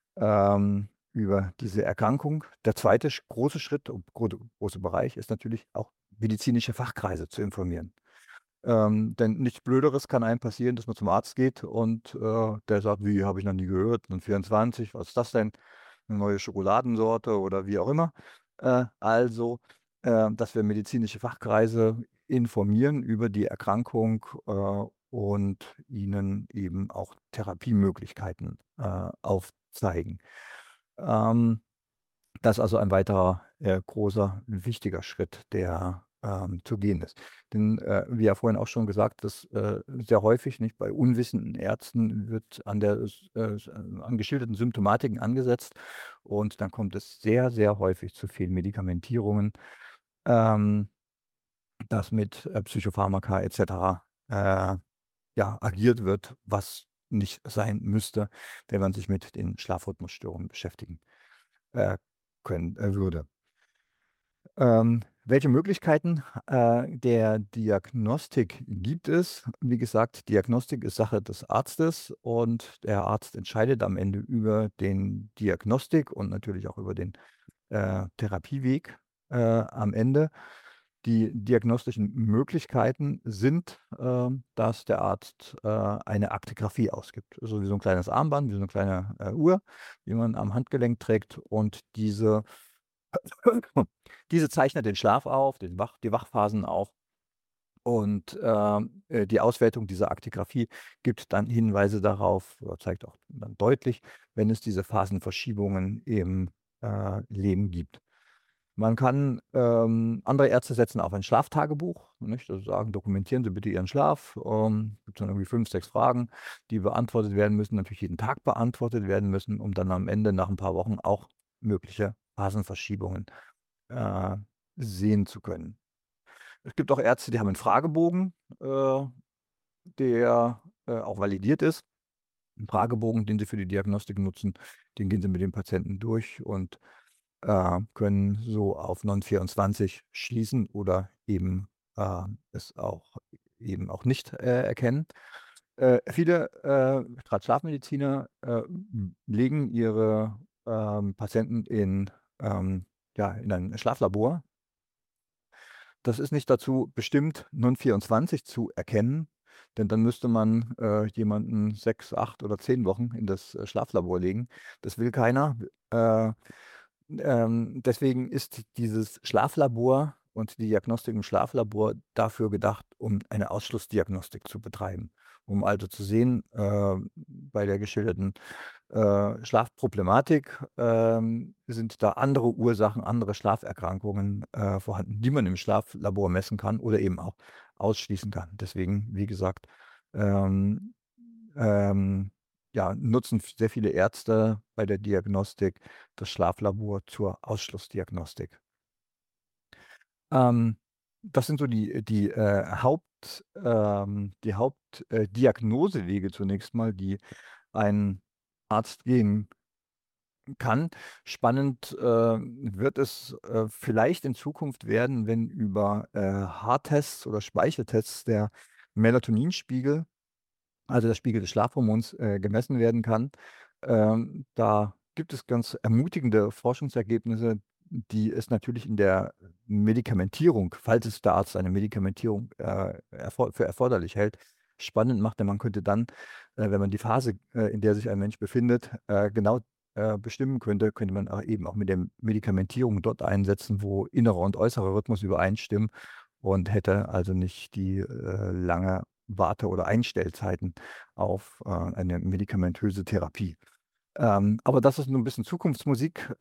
über diese Erkrankung. Der zweite große Schritt und große Bereich ist natürlich auch medizinische Fachkreise zu informieren. Denn nichts Blöderes kann einem passieren, dass man zum Arzt geht und, der sagt: „Wie, habe ich noch nie gehört, und 24, was ist das denn? Eine neue Schokoladensorte“ oder wie auch immer. Also, dass wir medizinische Fachkreise informieren über die Erkrankung, und ihnen eben auch Therapiemöglichkeiten, aufzeigen. Ähm, Das ist also ein weiterer, großer, wichtiger Schritt, der, zu gehen ist. Denn, wie ja vorhin auch schon gesagt, das, sehr häufig, nicht, bei unwissenden Ärzten wird an geschilderten Symptomatiken angesetzt und dann kommt es sehr, sehr häufig zu Fehlmedikamentierungen, ähm, dass mit, Psychopharmaka et cetera, ja, agiert wird, was nicht sein müsste, wenn man sich mit den Schlafrhythmusstörungen beschäftigen, äh, würde. Welche Möglichkeiten der Diagnostik gibt es? Wie gesagt, Diagnostik ist Sache des Arztes und der Arzt entscheidet am Ende über den Diagnostik und natürlich auch über den Therapieweg am Ende. Die diagnostischen Möglichkeiten sind, dass der Arzt eine Aktigraphie ausgibt. Also wie so ein kleines Armband, wie so eine kleine Uhr, die man am Handgelenk trägt und diese zeichnet den Schlaf auf, die Wachphasen auf und die Auswertung dieser Aktigraphie gibt dann Hinweise darauf oder zeigt auch dann deutlich, wenn es diese Phasenverschiebungen im Leben gibt. Man kann andere Ärzte setzen auf ein Schlaftagebuch, nicht? Also sagen: „Dokumentieren Sie bitte Ihren Schlaf.“ Gibt's dann irgendwie 5, 6 Fragen, die beantwortet werden müssen, natürlich jeden Tag beantwortet werden müssen, um dann am Ende nach ein paar Wochen auch mögliche Phasenverschiebungen äh, sehen zu können. Es gibt auch Ärzte, die haben 'n Fragebogen, der auch validiert ist. 'N Fragebogen, den sie für die Diagnostik nutzen, den gehen sie mit dem Patienten durch und können so auf Non-24 schließen oder es auch eben auch nicht erkennen. Viele grad Schlafmediziner legen ihre Patienten in ein Schlaflabor. Das ist nicht dazu bestimmt, Non-24 zu erkennen, denn dann müsste man jemanden 6, 8 oder 10 Wochen in das Schlaflabor legen. Das will keiner. Äh Deswegen ist dieses Schlaflabor und die Diagnostik im Schlaflabor dafür gedacht, um eine Ausschlussdiagnostik zu betreiben, um also zu sehen, bei der geschilderten Schlafproblematik, sind da andere Ursachen, andere Schlaferkrankungen vorhanden, die man im Schlaflabor messen kann oder eben auch ausschließen kann. Deswegen, wie gesagt, ähm, ähm, ja, nutzen sehr viele Ärzte bei der Diagnostik das Schlaflabor zur Ausschlussdiagnostik. Ähm, Das sind so die Diagnosewege zunächst mal, die ein Arzt gehen kann. Spannend wird es vielleicht in Zukunft werden, wenn über Haartests oder Speicheltests der Melatoninspiegel, also der Spiegel des Schlafhormons, gemessen werden kann. Da gibt es ganz ermutigende Forschungsergebnisse, die es natürlich in der Medikamentierung, falls es der Arzt eine Medikamentierung für erforderlich hält, spannend macht. Denn man könnte dann, wenn man die Phase, in der sich ein Mensch befindet, genau bestimmen könnte man auch eben auch mit der Medikamentierung dort einsetzen, wo innerer und äußerer Rhythmus übereinstimmen und hätte also nicht die lange Warte oder Einstellzeiten auf eine medikamentöse Therapie. Aber das ist nur ein bisschen Zukunftsmusik.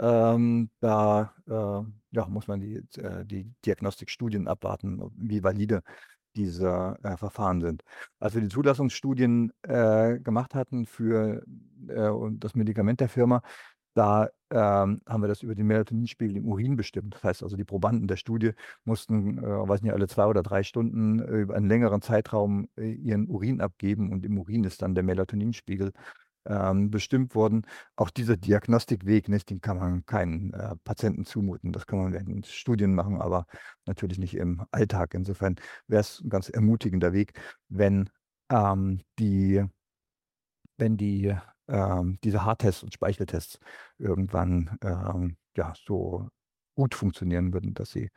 Ja, muss man die Diagnostikstudien abwarten, wie valide diese Verfahren sind. Als wir die Zulassungsstudien gemacht hatten für und das Medikament der Firma, da haben wir das über den Melatoninspiegel im Urin bestimmt. Das heißt also, die Probanden der Studie mussten, weiß nicht, alle 2 oder 3 Stunden über einen längeren Zeitraum ihren Urin abgeben und im Urin ist dann der Melatoninspiegel bestimmt worden. Auch dieser Diagnostikweg, nicht, den kann man keinen Patienten zumuten. Das kann man während Studien machen, aber natürlich nicht im Alltag. Insofern wäre es 'n ganz ermutigender Weg, wenn ähm, die diese Haartests und Speicheltests irgendwann ja, so gut funktionieren würden, dass sie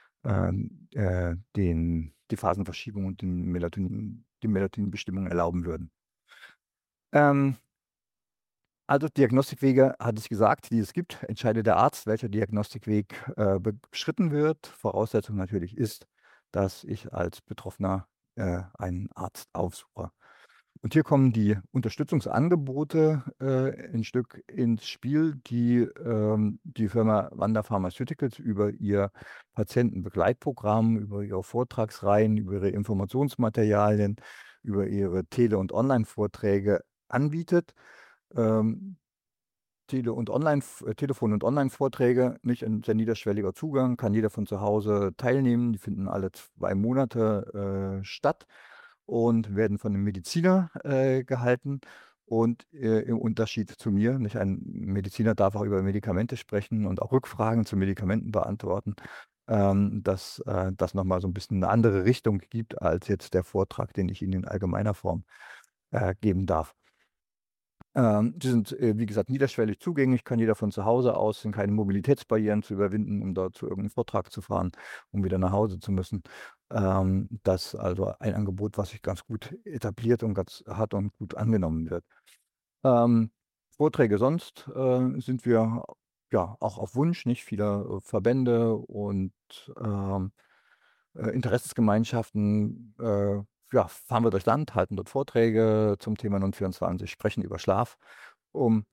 die Phasenverschiebung und die Melatoninbestimmung erlauben würden. Ähm Also, Diagnostikwege, hatte ich gesagt, die es gibt, entscheidet der Arzt, welcher Diagnostikweg beschritten wird. Voraussetzung natürlich ist, dass ich als Betroffener einen Arzt aufsuche. Und hier kommen die Unterstützungsangebote 'n Stück ins Spiel, die die Firma Vanda Pharmaceuticals über ihr Patientenbegleitprogramm, über ihre Vortragsreihen, über ihre Informationsmaterialien, über ihre Tele und Onlinevorträge anbietet. Ähm, Telefon und Online-Vorträge, nicht ein sehr niederschwelliger Zugang, kann jeder von zu Hause teilnehmen. Die finden alle 2 Monate statt und werden von 'nem Mediziner gehalten. Und im Unterschied zu mir, nicht, ein Mediziner darf auch über Medikamente sprechen und auch Rückfragen zu Medikamenten beantworten. dass das noch mal so ein bisschen eine andere Richtung gibt als jetzt der Vortrag, den ich Ihnen in allgemeiner Form geben darf. Die sind, wie gesagt, niederschwellig zugänglich, kann jeder von zu Hause aus, sind keine Mobilitätsbarrieren zu überwinden, um dort zu irgendeinem Vortrag zu fahren, um wieder nach Hause zu müssen. Das ist also ein Angebot, was sich ganz gut etabliert und ganz hat und gut angenommen wird. Ähm, Vorträge sonst, sind wir ja auch auf Wunsch, nicht, vieler, Verbände und, Interessensgemeinschaften, ja, fahren wir durchs Land, halten dort Vorträge zum Thema Non-24, sprechen über Schlaf, um,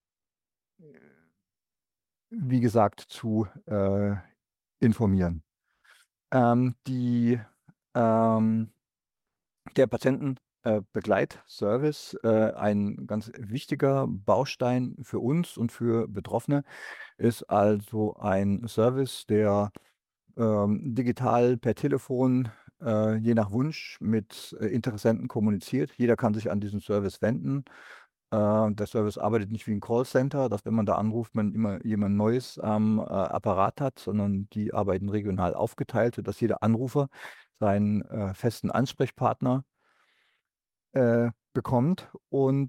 wie gesagt, zu, informieren. Die ähm, Der Patienten Begleitservice, ein ganz wichtiger Baustein für uns und für Betroffene, ist also ein Service, der digital per Telefon, je nach Wunsch mit, Interessenten kommuniziert. Jeder kann sich an diesen Service wenden. Der Service arbeitet nicht wie 'n Callcenter, dass, wenn man da anruft, man immer jemand Neues am, Apparat hat, sondern die arbeiten regional aufgeteilt, sodass jeder Anrufer seinen, festen Ansprechpartner, bekommt und,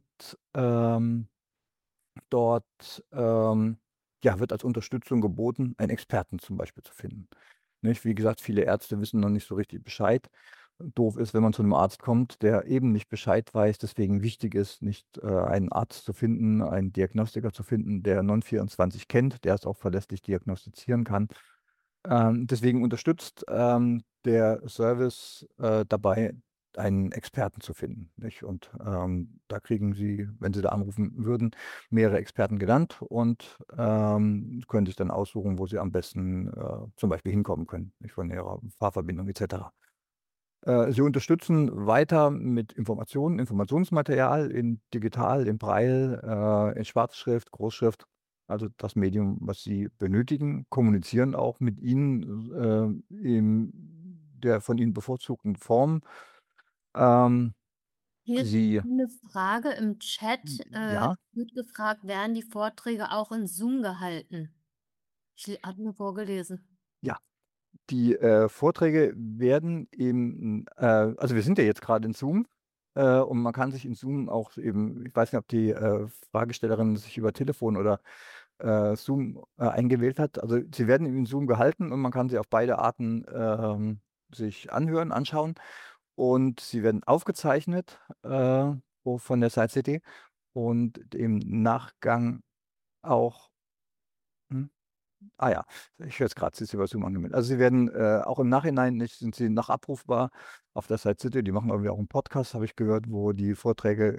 dort, ja, wird als Unterstützung geboten, einen Experten zum Beispiel zu finden. Nicht? Wie gesagt, viele Ärzte wissen noch nicht so richtig Bescheid. Doof ist, wenn man zu einem Arzt kommt, der eben nicht Bescheid weiß. Deswegen wichtig ist, nicht, einen Arzt zu finden, einen Diagnostiker zu finden, der Non-24 kennt, der es auch verlässlich diagnostizieren kann. Deswegen unterstützt, der Service, dabei, einen Experten zu finden, nicht? Und, da kriegen Sie, wenn Sie da anrufen würden, mehrere Experten genannt und, können sich dann aussuchen, wo Sie am besten, zum Beispiel hinkommen können, nicht, von Ihrer Fahrverbindung et cetera. Sie unterstützen weiter mit Informationen, Informationsmaterial in digital, in Braille, in Schwarzschrift, Großschrift, also das Medium, was Sie benötigen, kommunizieren auch mit Ihnen, in der von Ihnen bevorzugten Form. Ähm, Hier ist Sie eine Frage im Chat. Ja, Wird gefragt, werden die Vorträge auch in Zoom gehalten? Ich habe nur vorgelesen. ja. Die, Vorträge werden also wir sind ja jetzt gerade in Zoom, und man kann sich in Zoom auch eben, ich weiß nicht, ob die, Fragestellerin sich über Telefon oder, Zoom, eingewählt hat. Also, sie werden in Zoom gehalten und man kann sie auf beide Arten, sich anhören, anschauen, und sie werden aufgezeichnet, von der Site City und im Nachgang auch hm? Ah ja, ich höre es grad, sie ist über Zoom angemeldet. Also, sie werden, auch im Nachhinein nicht sind sie noch abrufbar auf der Site City. Die machen irgendwie auch 'n Podcast, habe ich gehört, wo die Vorträge,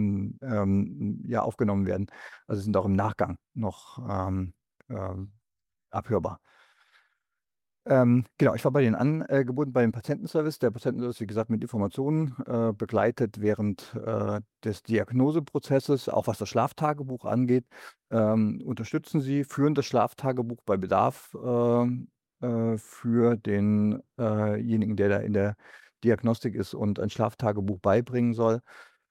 ja, aufgenommen werden. Also, sind auch im Nachgang noch, ähm, abhörbar. Genau, ich war bei den Angeboten bei dem Patientenservice. Der Patientenservice, wie gesagt, mit Informationen, begleitet während, des Diagnoseprozesses, auch was das Schlaftagebuch angeht, unterstützen sie, führen das Schlaftagebuch bei Bedarf, für den jenigen, der da in der Diagnostik ist und ein Schlaftagebuch beibringen soll.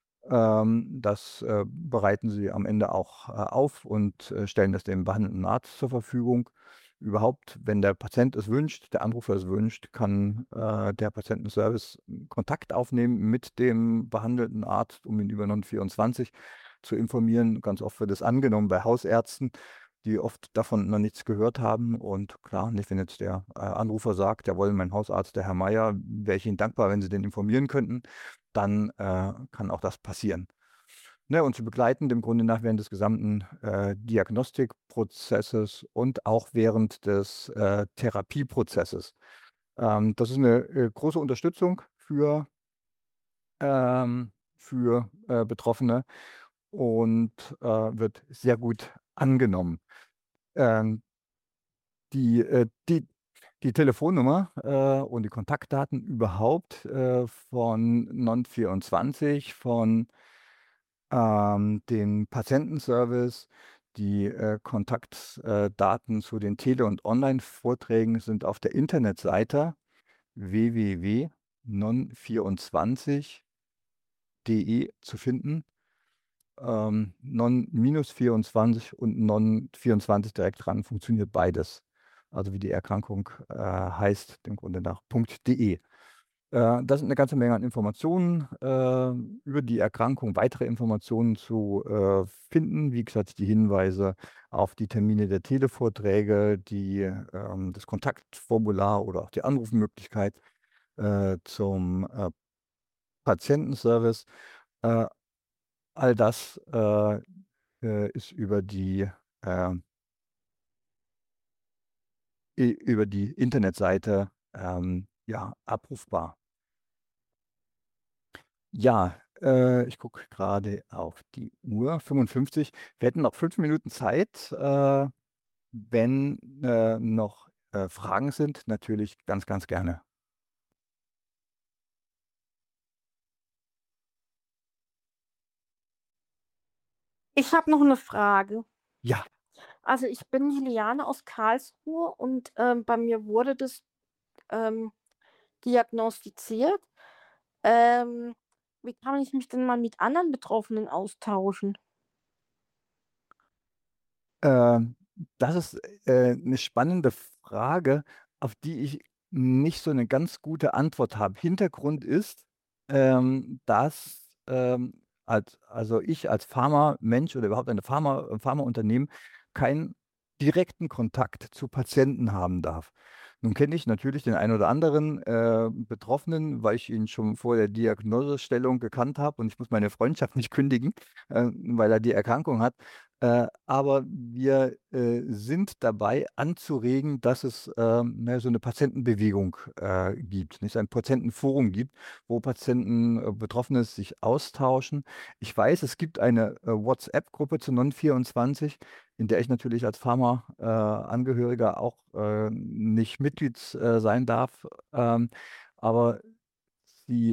Das, bereiten sie am Ende auch, auf und, stellen das dem behandelnden Arzt zur Verfügung. Überhaupt, wenn der Patient es wünscht, der Anrufer es wünscht, kann, der Patientenservice Kontakt aufnehmen mit dem behandelnden Arzt, um ihn über Non-24 zu informieren. Ganz oft wird es angenommen bei Hausärzten, die oft davon noch nichts gehört haben. Und klar, nicht, wenn jetzt der, Anrufer sagt: „Jawohl, mein Hausarzt, der Herr Meier, wäre ich Ihnen dankbar, wenn Sie den informieren könnten“, dann, kann auch das passieren. Ne, und sie begleiten dem Grunde nach während des gesamten, Diagnostikprozesses und auch während des, Therapieprozesses. Das ist eine große Unterstützung für, Betroffene und, wird sehr gut angenommen. Ähm, die, äh die die Telefonnummer, und die Kontaktdaten überhaupt, von Non-24, von den Patientenservice, die, Kontaktdaten zu den Tele und Online-Vorträgen sind auf der Internetseite www.non24.de zu finden. Non-24 und Non24 direkt dran, funktioniert beides. also wie die Erkrankung heißt, dem Grunde nach .de. Da sind eine ganze Menge an Informationen über die Erkrankung, weitere Informationen zu finden. Wie gesagt, die Hinweise auf die Termine der Televorträge, das Kontaktformular oder auch die Anrufmöglichkeit zum Patientenservice. Äh, all das ist äh, über die Internetseite ja, abrufbar. Ja, ich gucke gerade auf die Uhr, 55. Wir hätten noch 5 Minuten Zeit. Wenn noch Fragen sind, natürlich ganz, ganz gerne. Ich habe noch eine Frage. Ja, Also, ich bin Juliane aus Karlsruhe und, bei mir wurde das, ähm, diagnostiziert. Ähm, Wie kann ich mich denn mal mit anderen Betroffenen austauschen? ähm, das ist 'ne spannende Frage, auf die ich nicht so eine ganz gute Antwort habe. Hintergrund ist, dass, also ich als Pharmamensch oder überhaupt eine Pharmaunternehmen keinen direkten Kontakt zu Patienten haben darf. Nun kenne ich natürlich den einen oder anderen Betroffenen, weil ich ihn schon vor der Diagnosestellung gekannt habe und ich muss meine Freundschaft nicht kündigen, weil er die Erkrankung hat. Aber wir sind dabei anzuregen, dass es so eine Patientenbewegung gibt, nicht? Ein Patientenforum gibt, wo Patienten, Betroffene sich austauschen. Ich weiß, es gibt eine WhatsApp-Gruppe zu Non-24, in der ich natürlich als Pharma Angehöriger auch nicht Mitglied sein darf. Aber sie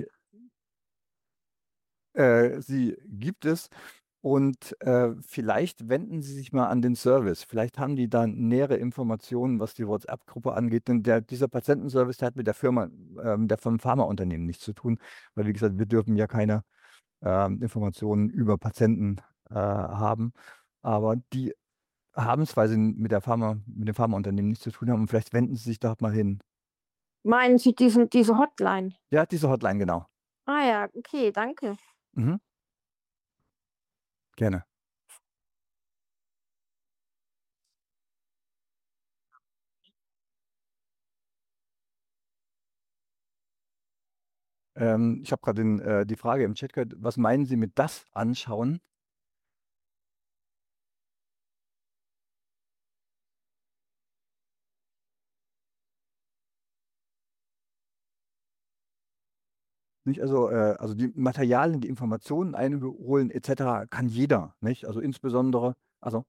sie gibt es und vielleicht wenden Sie sich mal an den Service. Vielleicht haben die da nähere Informationen, was die WhatsApp-Gruppe angeht, denn dieser Patientenservice, der hat mit der Firma der vom Pharmaunternehmen nichts zu tun, weil wie gesagt, wir dürfen ja keine Informationen über Patienten haben. Aber die haben es, weil sie mit dem Pharmaunternehmen nichts zu tun haben und vielleicht wenden Sie sich dort mal hin. Meinen Sie diese Hotline? Ja, diese Hotline, genau. Ah ja, okay, danke. Mhm, gerne. Ich habe gerade die Frage im Chat gehört, was meinen Sie mit das anschauen? Nicht? Also die Materialien, die Informationen einholen et cetera kann jeder, nicht? Also insbesondere also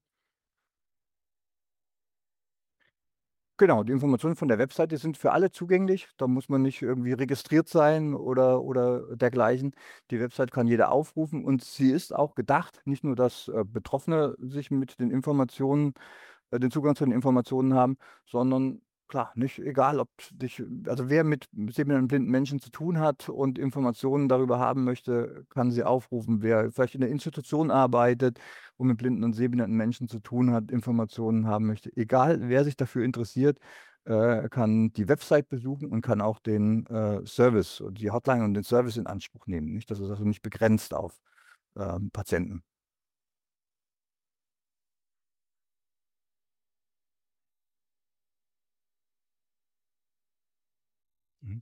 genau, die Informationen von der Webseite sind für alle zugänglich. Da muss man nicht irgendwie registriert sein oder dergleichen. Die Website kann jeder aufrufen und sie ist auch gedacht, nicht nur, dass Betroffene sich mit den Zugang zu den Informationen haben, sondern klar, nicht egal, ob dich also wer mit sehbehinderten und blinden Menschen zu tun hat und Informationen darüber haben möchte, kann sie aufrufen. Wer vielleicht in der Institution arbeitet und mit blinden und sehbehinderten Menschen zu tun hat, Informationen haben möchte. Egal, wer sich dafür interessiert, kann die Website besuchen und kann auch den Service und die Hotline und den Service in Anspruch nehmen, nicht? Das ist also nicht begrenzt auf Patienten. Mhm.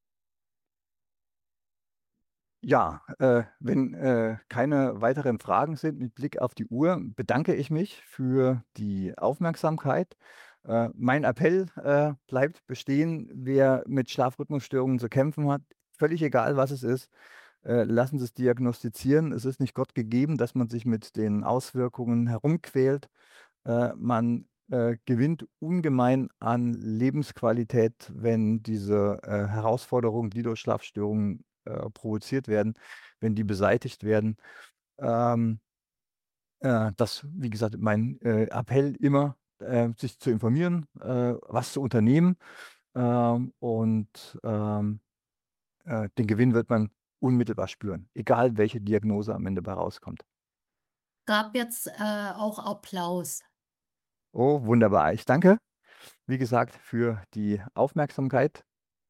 Ja, wenn keine weiteren Fragen sind mit Blick auf die Uhr, bedanke ich mich für die Aufmerksamkeit. Mein Appell bleibt bestehen, wer mit Schlafrhythmusstörungen zu kämpfen hat, völlig egal, was es ist, lassen Sie es diagnostizieren. Es ist nicht Gott gegeben, dass man sich mit den Auswirkungen herumquält. Man gewinnt ungemein an Lebensqualität, wenn diese Herausforderungen, die durch Schlafstörungen provoziert werden, wenn die beseitigt werden. Ähm, Das, wie gesagt, mein Appell immer, sich zu informieren, was zu unternehmen, und den Gewinn wird man unmittelbar spüren, egal welche Diagnose am Ende bei rauskommt. Gab jetzt auch Applaus. Oh, wunderbar. Ich danke. wie gesagt, für die Aufmerksamkeit.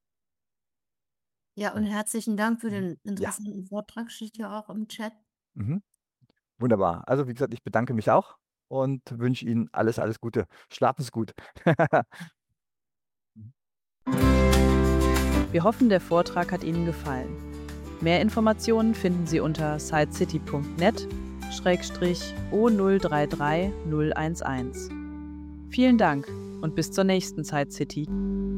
Ja, und herzlichen Dank für den Ja. interessanten Vortrag, steht ja auch im Chat. Mhm. Wunderbar. Also, wie gesagt, ich bedanke mich auch und wünsche Ihnen alles, alles Gute. Schlafen Sie gut. Wir hoffen, der Vortrag hat Ihnen gefallen. Mehr Informationen finden Sie unter sitecity.net/O033011. Vielen Dank und bis zur nächsten Side City.